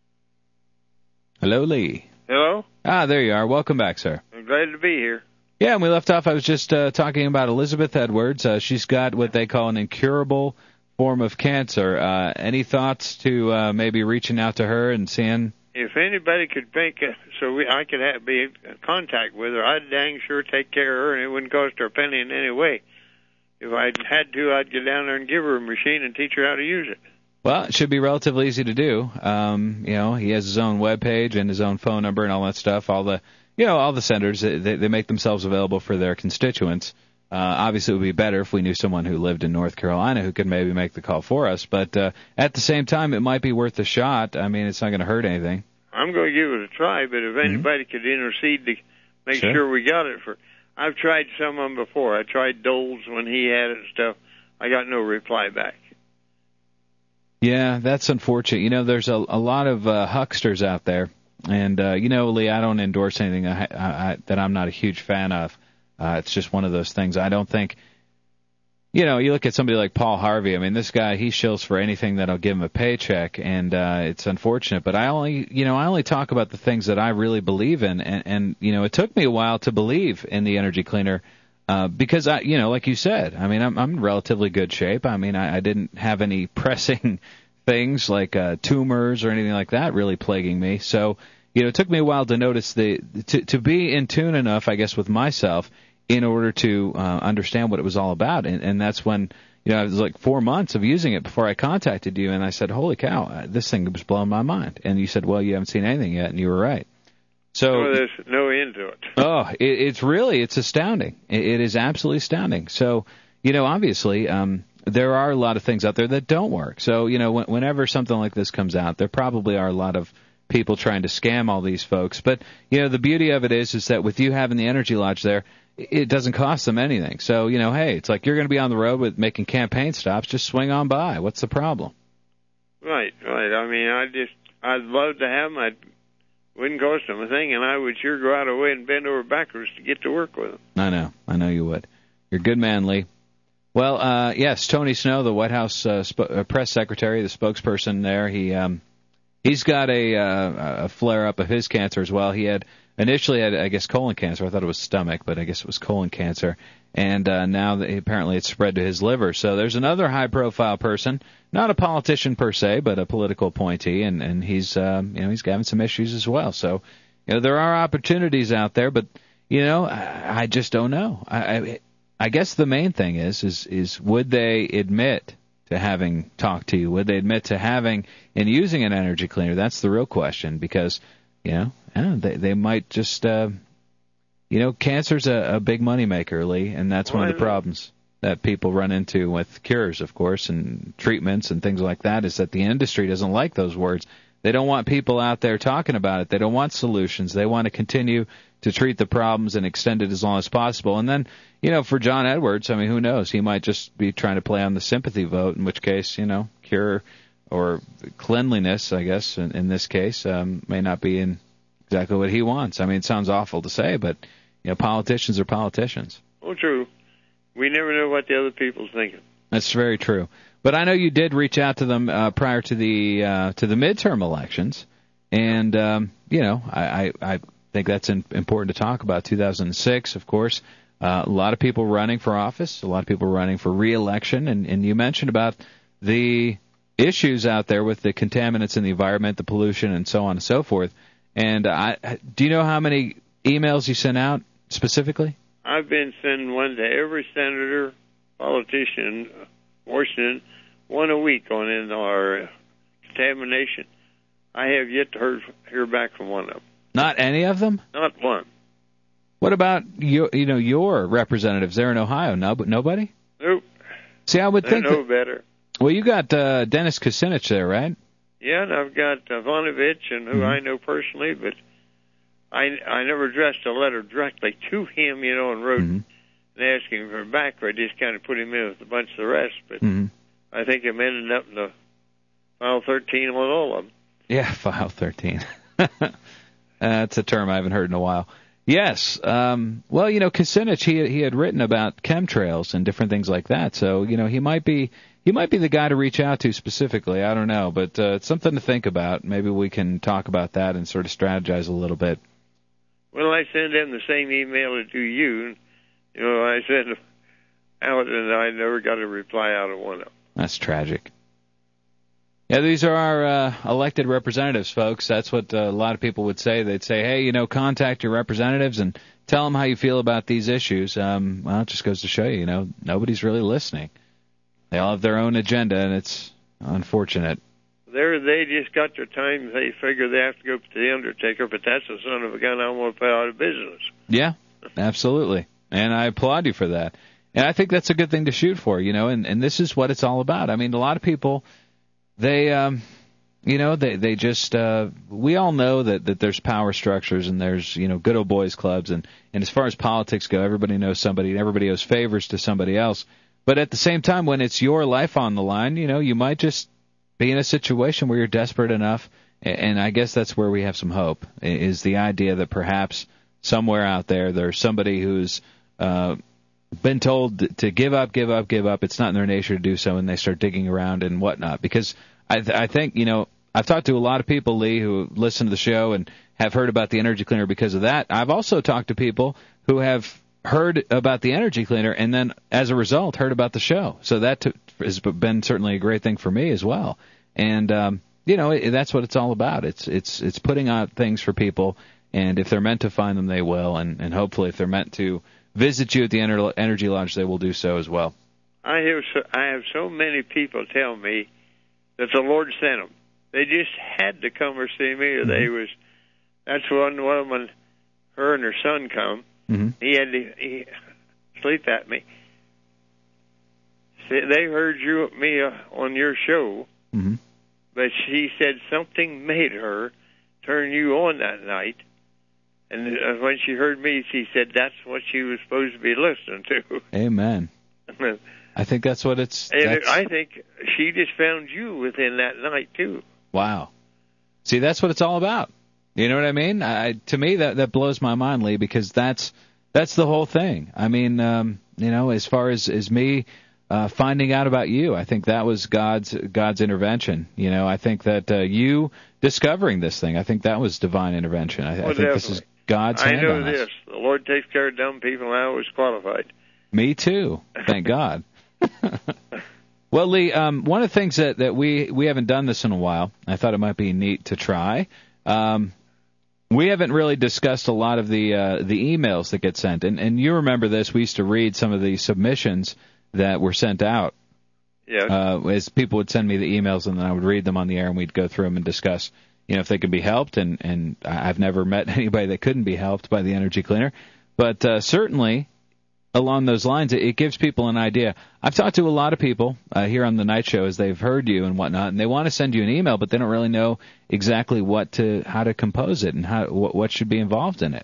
Hello, Lee. Hello? Ah, there you are. Welcome back, sir. I'm glad to be here. Yeah, and we left off, I was just uh, talking about Elizabeth Edwards. Uh, she's got what they call an incurable form of cancer. Uh, any thoughts to uh, maybe reaching out to her and seeing? If anybody could make a, so we, I could have, be in contact with her, I'd dang sure take care of her, and it wouldn't cost her a penny in any way. If I had to, I'd get down there and give her a machine and teach her how to use it. Well, it should be relatively easy to do. Um, you know, he has his own web page and his own phone number and all that stuff. All the, you know, all the centers, they, they make themselves available for their constituents. Uh, obviously, it would be better if we knew someone who lived in North Carolina who could maybe make the call for us. But uh, at the same time, it might be worth a shot. I mean, it's not going to hurt anything. I'm going to give it a try, but if anybody mm-hmm. could intercede to make sure. sure we got it for, I've tried some of them before. I tried Dole's when he had it and stuff. I got no reply back. Yeah, that's unfortunate. You know, there's a, a lot of uh, hucksters out there, and uh, you know, Lee, I don't endorse anything I, I, I, that I'm not a huge fan of. Uh, it's just one of those things. I don't think, you know, you look at somebody like Paul Harvey. I mean, this guy, he shills for anything that'll give him a paycheck, and uh, it's unfortunate. But I only, you know, I only talk about the things that I really believe in, and, and you know, it took me a while to believe in the energy cleaner. Uh, because I, you know, like you said, I mean, I'm, I'm in relatively good shape. I mean, I, I didn't have any pressing things like uh, tumors or anything like that really plaguing me. So, you know, it took me a while to notice the to to be in tune enough, I guess, with myself in order to uh, understand what it was all about. And, and that's when, you know, it was like four months of using it before I contacted you, and I said, "Holy cow, this thing was blowing my mind." And you said, "Well, you haven't seen anything yet," and you were right. So oh, there's no end to it. Oh, it, it's really, it's astounding. It, it is absolutely astounding. So, you know, obviously, um, there are a lot of things out there that don't work. So, you know, when, whenever something like this comes out, there probably are a lot of people trying to scam all these folks. But, you know, the beauty of it is, is that with you having the Energy Lodge there, it doesn't cost them anything. So, you know, hey, it's like you're going to be on the road with making campaign stops. Just swing on by. What's the problem? Right, right. I mean, I just, I'd love to have them. I'd wouldn't cost them a thing, and I would sure go out of the way and bend over backwards to get to work with them. I know. I know you would. You're a good man, Lee. Well, uh, yes, Tony Snow, the White House uh, sp- uh, press secretary, the spokesperson there, he um, he's got a, uh, a flare-up of his cancer as well. He had initially had, I guess, colon cancer. I thought it was stomach, but I guess it was colon cancer. And uh, now that apparently it's spread to his liver. So there's another high-profile person, not a politician per se, but a political appointee, and and he's um, you know he's having some issues as well. So you know there are opportunities out there, but you know I, I just don't know. I, I I guess the main thing is is is would they admit to having talked to you? Would they admit to having and using an energy cleaner? That's the real question, because you know I don't know, they they might just. Uh, You know, cancer's a, a big moneymaker, Lee, and that's one of the problems that people run into with cures, of course, and treatments and things like that, is that the industry doesn't like those words. They don't want people out there talking about it. They don't want solutions. They want to continue to treat the problems and extend it as long as possible. And then, you know, for John Edwards, I mean, who knows? He might just be trying to play on the sympathy vote, in which case, you know, cure or cleanliness, I guess, in, in this case, um, may not be in exactly what he wants. I mean, it sounds awful to say, but you know, politicians are politicians. Oh, true. We never know what the other people's thinking. That's very true. But I know you did reach out to them uh, prior to the uh, to the midterm elections, and um, you know, I, I, I think that's in, important to talk about. two thousand six, of course, uh, a lot of people running for office, a lot of people running for re-election, and, and you mentioned about the issues out there with the contaminants in the environment, the pollution, and so on and so forth. And I, do you know how many emails you sent out specifically? I've been sending one to every senator, politician, Washington, one a week on in our contamination. I have yet to hear, hear back from one of them. Not any of them? Not one. What about your, you know, your representatives there in Ohio? No, but nobody? Nope. See, I would they think know that, better. Well, you got uh, Dennis Kucinich there, right? Yeah, and I've got uh, Vonovich, and who mm-hmm. I know personally, but I I never addressed a letter directly to him, you know, and wrote mm-hmm. and asked him for back. I just kind of put him in with a bunch of the rest, but mm-hmm. I think I'm ending up in the file thirteen with all of them. Yeah, file thirteen. That's a term I haven't heard in a while. Yes. Um, well, you know, Kucinich, he he had written about chemtrails and different things like that, so you know he might be he might be the guy to reach out to specifically. I don't know, but uh, it's something to think about. Maybe we can talk about that and sort of strategize a little bit. Well, I send him the same email as do you. You know, I sent out, and I never got a reply out of one of them. That's tragic. Yeah, these are our uh, elected representatives, folks. That's what uh, a lot of people would say. They'd say, hey, you know, contact your representatives and tell them how you feel about these issues. Um, well, it just goes to show you, you know, nobody's really listening. They all have their own agenda, and it's unfortunate. They're, they just got their time. They figure they have to go to the undertaker, but that's the son of a gun I want to put out of business. Yeah, absolutely. And I applaud you for that. And I think that's a good thing to shoot for, you know, and, and this is what it's all about. I mean, a lot of people... They, um, you know, they they just uh, we all know that, that there's power structures and there's, you know, good old boys clubs, and, and as far as politics go, everybody knows somebody and everybody owes favors to somebody else. But at the same time, when it's your life on the line, you know, you might just be in a situation where you're desperate enough, and I guess that's where we have some hope, is the idea that perhaps somewhere out there there's somebody who's uh, been told to give up, give up, give up. It's not in their nature to do so, and they start digging around and whatnot. Because I, th- I think, you know, I've talked to a lot of people, Lee, who listen to the show and have heard about the energy cleaner because of that. I've also talked to people who have heard about the energy cleaner and then, as a result, heard about the show. So that t- has been certainly a great thing for me as well. And, um, you know, it, that's what it's all about. It's it's it's putting out things for people, and if they're meant to find them, they will. And, and hopefully if they're meant to visit you at the Energy Lodge, they will do so as well. I have so, I have so many people tell me that the Lord sent them. They just had to come or see me, or mm-hmm. they was. That's one woman, her and her son come. Mm-hmm. He had to he, sleep at me. They heard you me uh, on your show, mm-hmm. but she said something made her turn you on that night. And uh, when she heard me, she said that's what she was supposed to be listening to. Amen. I think that's what it's... And that's... I think she just found you within that night, too. Wow. See, that's what it's all about. You know what I mean? I, to me, that, that blows my mind, Lee, because that's that's the whole thing. I mean, um, you know, as far as, as me uh, finding out about you, I think that was God's God's intervention. You know, I think that uh, you discovering this thing, I think that was divine intervention. I, well, I think this is God's hand I know on this. us. The Lord takes care of dumb people, and I always qualified. Me too. Thank God. Well, Lee, um, one of the things that, that we, we haven't done this in a while, I thought it might be neat to try. Um, we haven't really discussed a lot of the uh, the emails that get sent. And, and you remember this. We used to read some of the submissions that were sent out. Yeah. Uh, as people would send me the emails, and then I would read them on the air, and we'd go through them and discuss, you know, if they could be helped. And, and I've never met anybody that couldn't be helped by the energy cleaner. But uh, certainly... along those lines, it gives people an idea. I've talked to a lot of people uh, here on the night show as they've heard you and whatnot, and they want to send you an email, but they don't really know exactly what to, how to compose it and how what, what should be involved in it.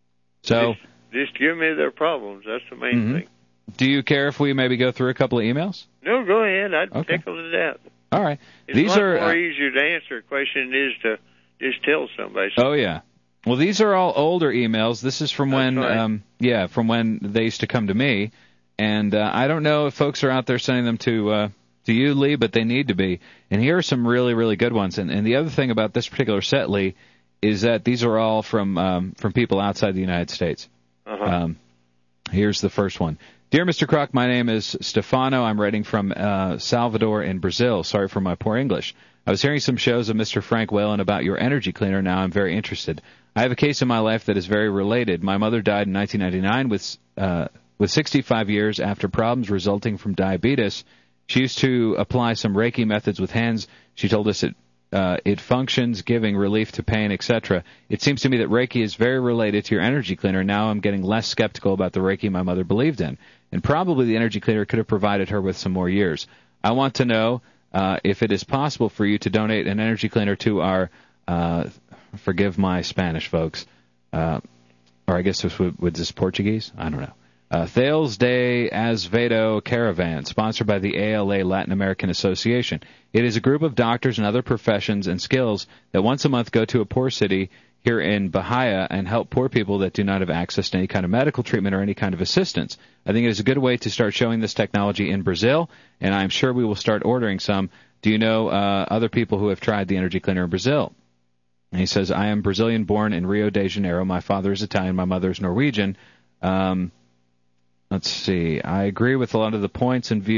So, just, just give me their problems. That's the main mm-hmm. thing. Do you care if we maybe go through a couple of emails? No, go ahead. I'd okay. tickle to death. All right. It's These a lot are more uh, easier to answer a question than it is to just tell somebody. Oh yeah. Well, these are all older emails. This is from That's when, right. um, yeah, from when they used to come to me. And uh, I don't know if folks are out there sending them to uh, to you, Lee, but they need to be. And here are some really, really good ones. And, and the other thing about this particular set, Lee, is that these are all from um, from people outside the United States. Uh-huh. Um, here's the first one. Dear Mister Kruk, my name is Stefano. I'm writing from uh, Salvador in Brazil. Sorry for my poor English. I was hearing some shows of Mister Frank Whalen about your energy cleaner. Now I'm very interested. I have a case in my life that is very related. My mother died in nineteen ninety-nine with uh, with sixty-five years after problems resulting from diabetes. She used to apply some Reiki methods with hands. She told us it uh, it functions, giving relief to pain, et cetera. It seems to me that Reiki is very related to your energy cleaner. Now I'm getting less skeptical about the Reiki my mother believed in, and probably the energy cleaner could have provided her with some more years. I want to know uh, if it is possible for you to donate an energy cleaner to our uh, forgive my Spanish, folks. Uh, or I guess this would, would this Portuguese? I don't know. Uh, Thales de Azevedo Caravan, sponsored by the A L A Latin American Association. It is a group of doctors and other professions and skills that once a month go to a poor city here in Bahia and help poor people that do not have access to any kind of medical treatment or any kind of assistance. I think it is a good way to start showing this technology in Brazil, and I'm sure we will start ordering some. Do you know uh, other people who have tried the energy cleaner in Brazil? And he says, I am Brazilian, born in Rio de Janeiro. My father is Italian. My mother is Norwegian. Um, let's see. I agree with a lot of the points and view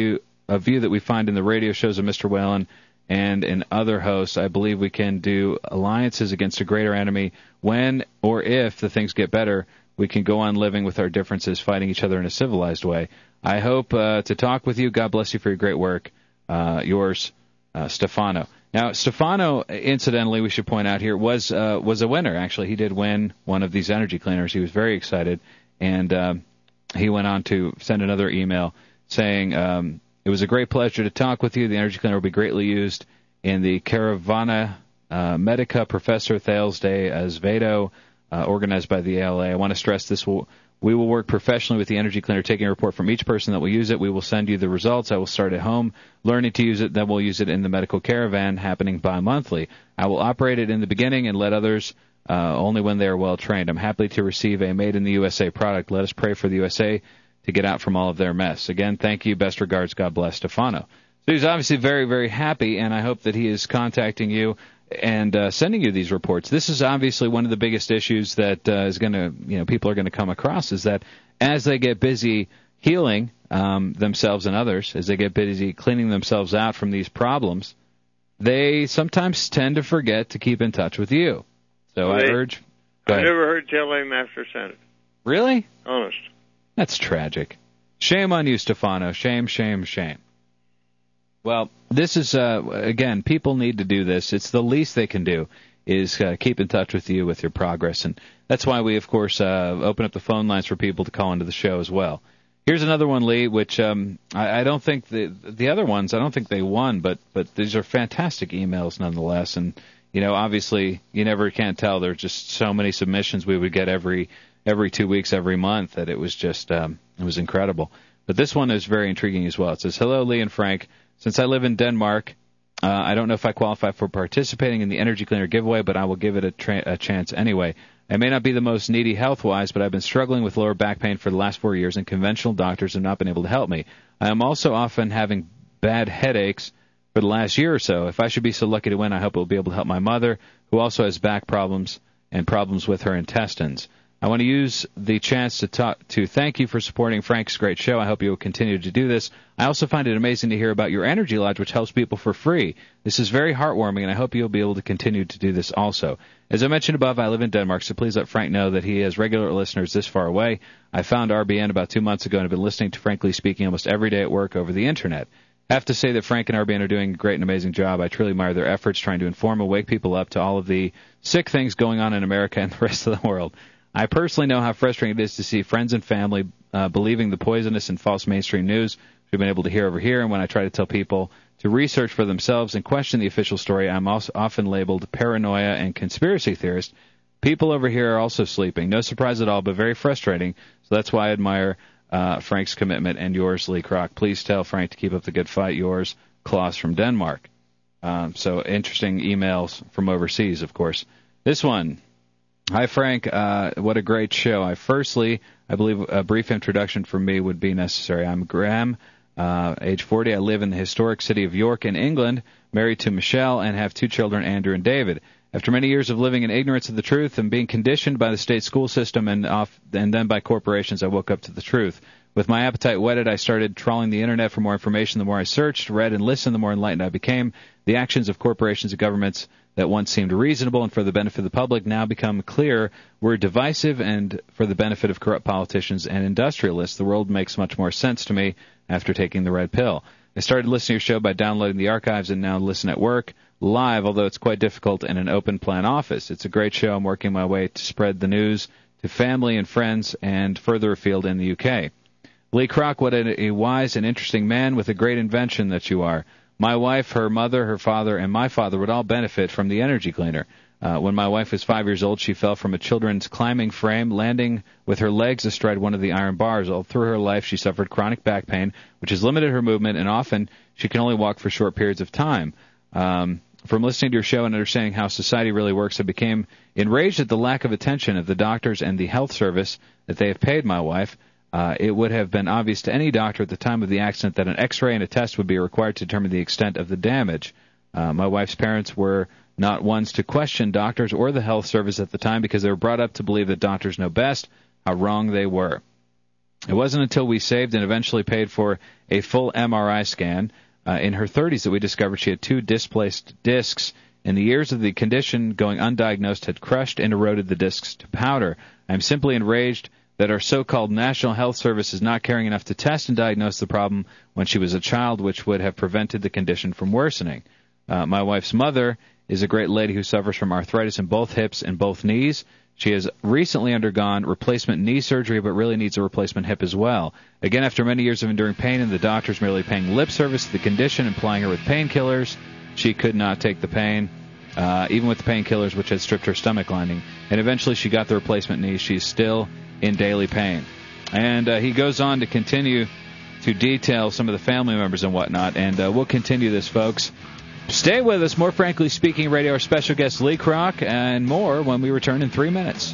a view that we find in the radio shows of Mister Whalen and in other hosts. I believe we can do alliances against a greater enemy when or if the things get better. We can go on living with our differences, fighting each other in a civilized way. I hope uh, to talk with you. God bless you for your great work. Uh, yours, uh, Stefano. Now, Stefano, incidentally, we should point out here, was uh, was a winner. Actually, he did win one of these energy cleaners. He was very excited, and uh, he went on to send another email saying, um, it was a great pleasure to talk with you. The energy cleaner will be greatly used in the Caravana uh, Medica Professor Thales de Azevedo, uh, organized by the A L A. I want to stress this will we will work professionally with the energy cleaner, taking a report from each person that will use it. We will send you the results. I will start at home, learning to use it, then we'll use it in the medical caravan, happening bi-monthly. I will operate it in the beginning and let others uh, only when they are well trained. I'm happy to receive a made-in-the-U S A product. Let us pray for the U S A to get out from all of their mess. Again, thank you. Best regards. God bless, Stefano. So he's obviously very, very happy, and I hope that he is contacting you and uh, sending you these reports. This is obviously one of the biggest issues that uh, is going to, you know, people are going to come across, is that as they get busy healing um, themselves and others, as they get busy cleaning themselves out from these problems, they sometimes tend to forget to keep in touch with you. So well, I they, urge... I never heard tell him after Senate. Really? Honest. That's tragic. Shame on you, Stefano. Shame, shame, shame. Well, this is, uh, again, people need to do this. It's the least they can do is uh, keep in touch with you with your progress. And that's why we, of course, uh, open up the phone lines for people to call into the show as well. Here's another one, Lee, which um, I, I don't think the the other ones, I don't think they won, but, but these are fantastic emails nonetheless. And, you know, obviously you never can tell. There's just so many submissions we would get every every two weeks, every month, that it was just, um, it was incredible. But this one is very intriguing as well. It says, hello, Lee and Frank. Since I live in Denmark, uh, I don't know if I qualify for participating in the Energy Cleaner giveaway, but I will give it a, tra- a chance anyway. I may not be the most needy health-wise, but I've been struggling with lower back pain for the last four years, and conventional doctors have not been able to help me. I am also often having bad headaches for the last year or so. If I should be so lucky to win, I hope it will be able to help my mother, who also has back problems and problems with her intestines. I want to use the chance to talk, to thank you for supporting Frank's great show. I hope you will continue to do this. I also find it amazing to hear about your Energy Lodge, which helps people for free. This is very heartwarming, and I hope you'll be able to continue to do this also. As I mentioned above, I live in Denmark, so please let Frank know that he has regular listeners this far away. I found R B N about two months ago and have been listening to Frankly Speaking almost every day at work over the Internet. I have to say that Frank and R B N are doing a great and amazing job. I truly admire their efforts trying to inform and wake people up to all of the sick things going on in America and the rest of the world. I personally know how frustrating it is to see friends and family uh, believing the poisonous and false mainstream news we've been able to hear over here, and when I try to tell people to research for themselves and question the official story, I'm also often labeled paranoia and conspiracy theorist. People over here are also sleeping. No surprise at all, but very frustrating. So that's why I admire uh, Frank's commitment and yours, Lee Kroc. Please tell Frank to keep up the good fight. Yours, Klaus from Denmark. Um, so interesting emails from overseas, of course. This one. Hi, Frank. Uh, what a great show. I firstly, I believe a brief introduction from me would be necessary. I'm Graham, uh, age forty. I live in the historic city of York in England, married to Michelle, and have two children, Andrew and David. After many years of living in ignorance of the truth and being conditioned by the state school system and, off, and then by corporations, I woke up to the truth. With my appetite whetted, I started trawling the Internet for more information. The more I searched, read, and listened, the more enlightened I became. The actions of corporations and governments that once seemed reasonable and for the benefit of the public now become clear were divisive and for the benefit of corrupt politicians and industrialists. The world makes much more sense to me after taking the red pill. I started listening to your show by downloading the archives and now listen at work live, although it's quite difficult in an open plan office. It's a great show. I'm working my way to spread the news to family and friends and further afield in the U K. Lee Kroc, what a, a wise and interesting man with a great invention that you are. My wife, her mother, her father, and my father would all benefit from the Energy Cleaner. Uh, when my wife was five years old, she fell from a children's climbing frame, landing with her legs astride one of the iron bars. All through her life, she suffered chronic back pain, which has limited her movement, and often she can only walk for short periods of time. Um, from listening to your show and understanding how society really works, I became enraged at the lack of attention of the doctors and the health service that they have paid my wife. Uh, it would have been obvious to any doctor at the time of the accident that an X-ray and a test would be required to determine the extent of the damage. Uh, my wife's parents were not ones to question doctors or the health service at the time because they were brought up to believe that doctors know best. How wrong they were. It wasn't until we saved and eventually paid for a full M R I scan uh, in her thirties that we discovered she had two displaced discs. And the years of the condition going undiagnosed had crushed and eroded the discs to powder. I'm simply enraged that our so-called National Health Service is not caring enough to test and diagnose the problem when she was a child, which would have prevented the condition from worsening. Uh, my wife's mother is a great lady who suffers from arthritis in both hips and both knees. She has recently undergone replacement knee surgery, but really needs a replacement hip as well. Again, after many years of enduring pain and the doctors merely paying lip service to the condition and plying her with painkillers, she could not take the pain, uh, even with the painkillers, which had stripped her stomach lining. And eventually she got the replacement knee. She's still in daily pain. And uh, he goes on to continue to detail some of the family members and whatnot. And uh, we'll continue this, folks. Stay with us. More Frankly Speaking Radio. Our special guest, Lee Kroc, and more when we return in three minutes.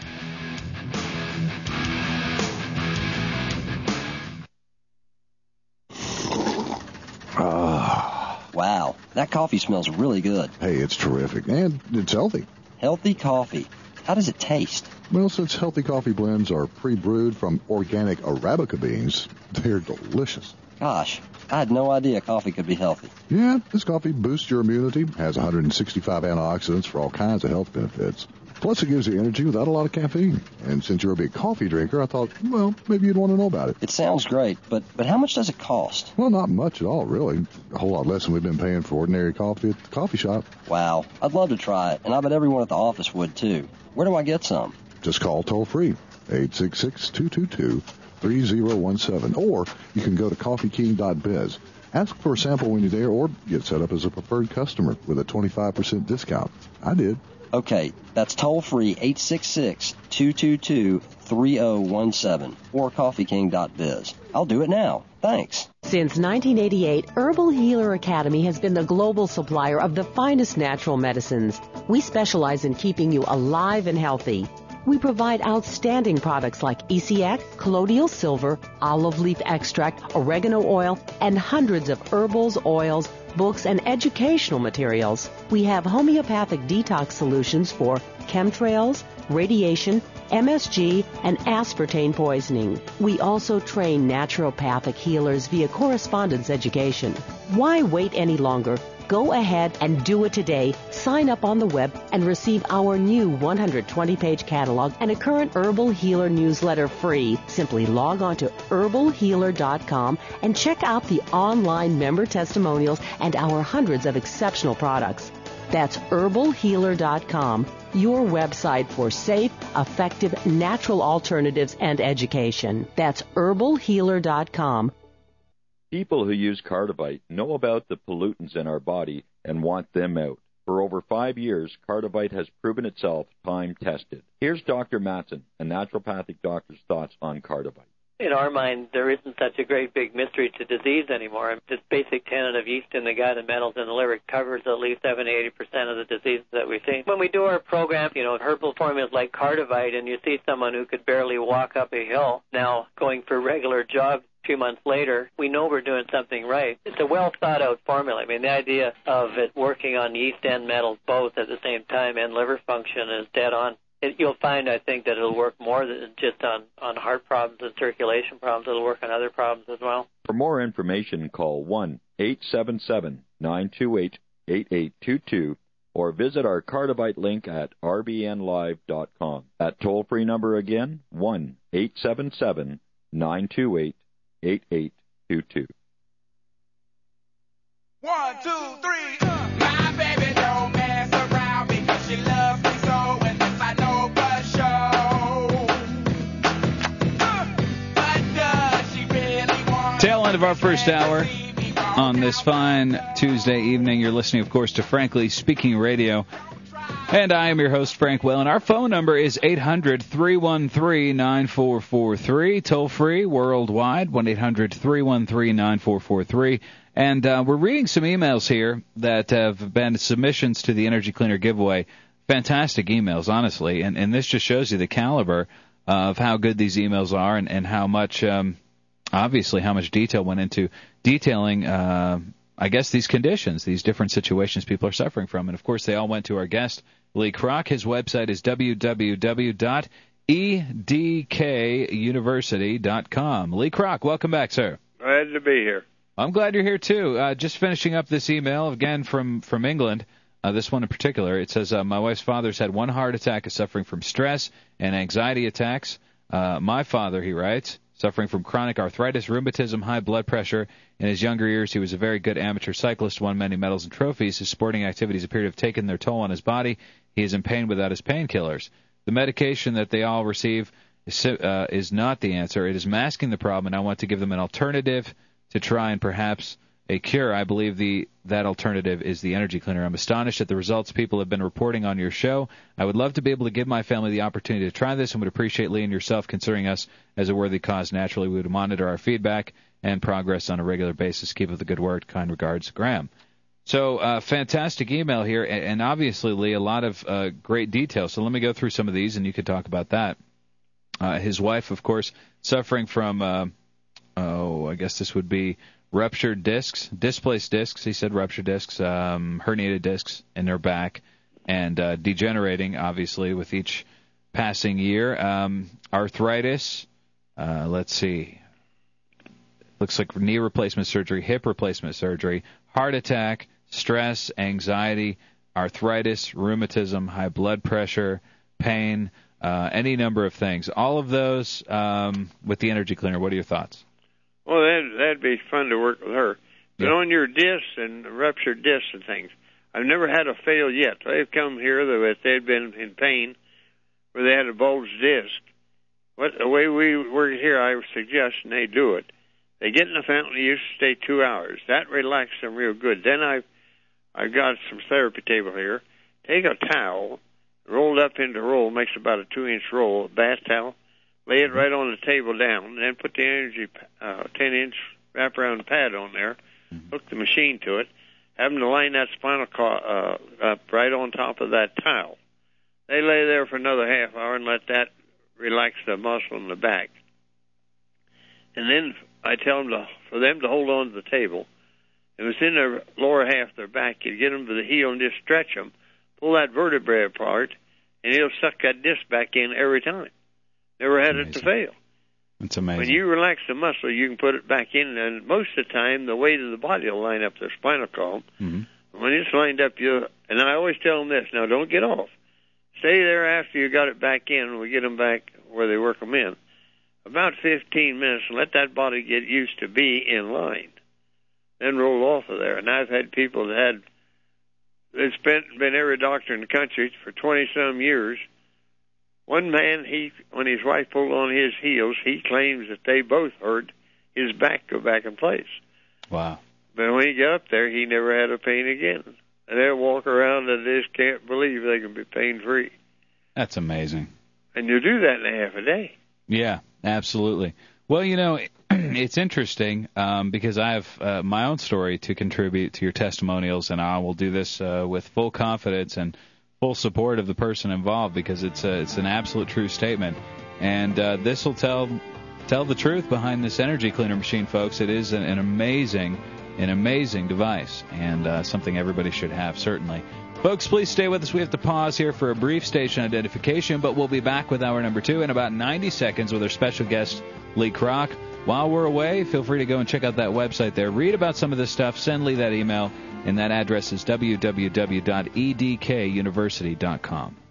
Wow, that coffee smells really good. Hey, it's terrific, and it's healthy. Healthy coffee. How does it taste? Well, since healthy coffee blends are pre-brewed from organic Arabica beans, they're delicious. Gosh, I had no idea coffee could be healthy. Yeah, this coffee boosts your immunity, has one hundred sixty-five antioxidants for all kinds of health benefits. Plus, it gives you energy without a lot of caffeine. And since you're a big coffee drinker, I thought, well, maybe you'd want to know about it. It sounds great, but, but how much does it cost? Well, not much at all, really. A whole lot less than we've been paying for ordinary coffee at the coffee shop. Wow, I'd love to try it, and I bet everyone at the office would, too. Where do I get some? Just call toll-free, eight six six, two two two, three zero one seven, or you can go to coffee king dot biz. Ask for a sample when you're there, or get set up as a preferred customer with a twenty-five percent discount. I did. Okay, that's toll-free, eight six six, two two two, three zero one seven, or coffee king dot biz. I'll do it now. Thanks. Since nineteen eighty-eight, Herbal Healer Academy has been the global supplier of the finest natural medicines. We specialize in keeping you alive and healthy. We provide outstanding products like E C X, colloidal silver, olive leaf extract, oregano oil, and hundreds of herbals, oils, books, and educational materials. We have homeopathic detox solutions for chemtrails, radiation, M S G, and aspartame poisoning. We also train naturopathic healers via correspondence education. Why wait any longer? Go ahead and do it today. Sign up on the web and receive our new one hundred twenty page catalog and a current Herbal Healer newsletter free. Simply log on to herbal healer dot com and check out the online member testimonials and our hundreds of exceptional products. That's herbal healer dot com, your website for safe, effective, natural alternatives and education. That's herbal healer dot com. People who use Cardivite know about the pollutants in our body and want them out. For over five years, Cardivite has proven itself time-tested. Here's Doctor Matson, a naturopathic doctor's thoughts on Cardivite. In our mind, there isn't such a great big mystery to disease anymore. This basic tenet of yeast in the gut and metals in the liver covers at least seventy to eighty percent of the diseases that we see. When we do our program, you know, herbal formulas like Cardivite, and you see someone who could barely walk up a hill now going for regular jogs a few months later, we know we're doing something right. It's a well-thought-out formula. I mean, the idea of it working on yeast and metals both at the same time and liver function is dead on. It, you'll find, I think, that it'll work more than just on, on heart problems and circulation problems. It'll work on other problems as well. For more information, call one eight seven seven, nine two eight, eight eight two two or visit our Cardivite link at r b n live dot com. That toll-free number again, one eight seven seven, nine two eight, eight eight two two. One, two, three. Uh. My baby don't mess around because she loves me so, and this I know for sure. Uh. But does she really want Tail end of our first hour on this fine Tuesday evening. You're listening, of course, to Frankly Speaking Radio. And I am your host, Frank Whalen. Our phone number is eight hundred, three one three, nine four four three. Toll free worldwide, one eight hundred, three one three, nine four four three. And uh, we're reading some emails here that have been submissions to the Energy Cleaner giveaway. Fantastic emails, honestly. And, and this just shows you the caliber of how good these emails are and, and how much, um, obviously, how much detail went into detailing uh I guess these conditions, these different situations people are suffering from. And, of course, they all went to our guest, Lee Kroc. His website is w w w dot E D K university dot com. Lee Kroc, welcome back, sir. Glad to be here. I'm glad you're here, too. Uh, just finishing up this email, again, from, from England, uh, this one in particular. It says, uh, my wife's father's had one heart attack, is suffering from stress and anxiety attacks. Uh, my father, he writes, suffering from chronic arthritis, rheumatism, high blood pressure. In his younger years, he was a very good amateur cyclist, won many medals and trophies. His sporting activities appear to have taken their toll on his body. He is in pain without his painkillers. The medication that they all receive is, uh, is not the answer. It is masking the problem, and I want to give them an alternative to try and perhaps a cure. I believe the that alternative is the energy cleaner. I'm astonished at the results people have been reporting on your show. I would love to be able to give my family the opportunity to try this and would appreciate Lee and yourself considering us as a worthy cause. Naturally, we would monitor our feedback and progress on a regular basis. Keep up the good work. Kind regards, Graham. So, uh, fantastic email here, and, and obviously, Lee, a lot of uh, great details. So let me go through some of these, and you could talk about that. Uh, his wife, of course, suffering from, uh, oh, I guess this would be ruptured discs, displaced discs. He said ruptured discs, um, herniated discs in their back, and uh, degenerating, obviously, with each passing year. Um, arthritis, uh, let's see, looks like knee replacement surgery, hip replacement surgery, heart attack, stress, anxiety, arthritis, rheumatism, high blood pressure, pain, uh, any number of things. All of those um, with the energy cleaner. What are your thoughts? Well, that, that'd be fun to work with her. But Yeah. on your discs and ruptured discs and things, I've never had a fail yet. They've come here that they'd been in pain where they had a bulged disc. What the way we work here, I would suggest, and they do it. They get in the fountain. They used to stay two hours. That relaxes them real good. Then I've I've got some therapy table here. Take a towel, rolled up into a roll, makes about a two-inch roll, a bath towel. Lay it right on the table down, and then put the energy uh, ten-inch wraparound pad on there. Hook the machine to it. Have them to line that spinal cord uh, up right on top of that towel. They lay there for another half hour and let that relax the muscle in the back. And then I tell them to, for them to hold on to the table. If it's in their lower half of their back, you get them to the heel and just stretch them. Pull that vertebrae apart, and it'll suck that disc back in every time. Never had it to fail. It's amazing. When you relax the muscle, you can put it back in, and most of the time, the weight of the body will line up their spinal column. Mm-hmm. When it's lined up, you and I always tell them this: now, don't get off. Stay there after you got it back in, and we get them back where they work them in. About fifteen minutes, and let that body get used to be in line. Then roll off of there. And I've had people that had they've spent been every doctor in the country for twenty some years. One man, he when his wife pulled on his heels, he claims that they both heard his back go back in place. Wow. But when he got up there, he never had a pain again. And they'll walk around and just can't believe they can be pain-free. That's amazing. And you do that in a half a day. Yeah, absolutely. Well, you know, it's interesting um, because I have uh, my own story to contribute to your testimonials, and I will do this uh, with full confidence and full support of the person involved because it's a, it's an absolute true statement. And uh, this will tell tell the truth behind this energy cleaner machine, folks. It is an, an amazing, an amazing device and uh, something everybody should have, certainly. Folks, please stay with us. We have to pause here for a brief station identification, but we'll be back with hour number two in about ninety seconds with our special guest, Lee Kroc. While we're away, feel free to go and check out that website there. Read about some of this stuff. Send Lee that email, and that address is w w w dot e d k university dot com.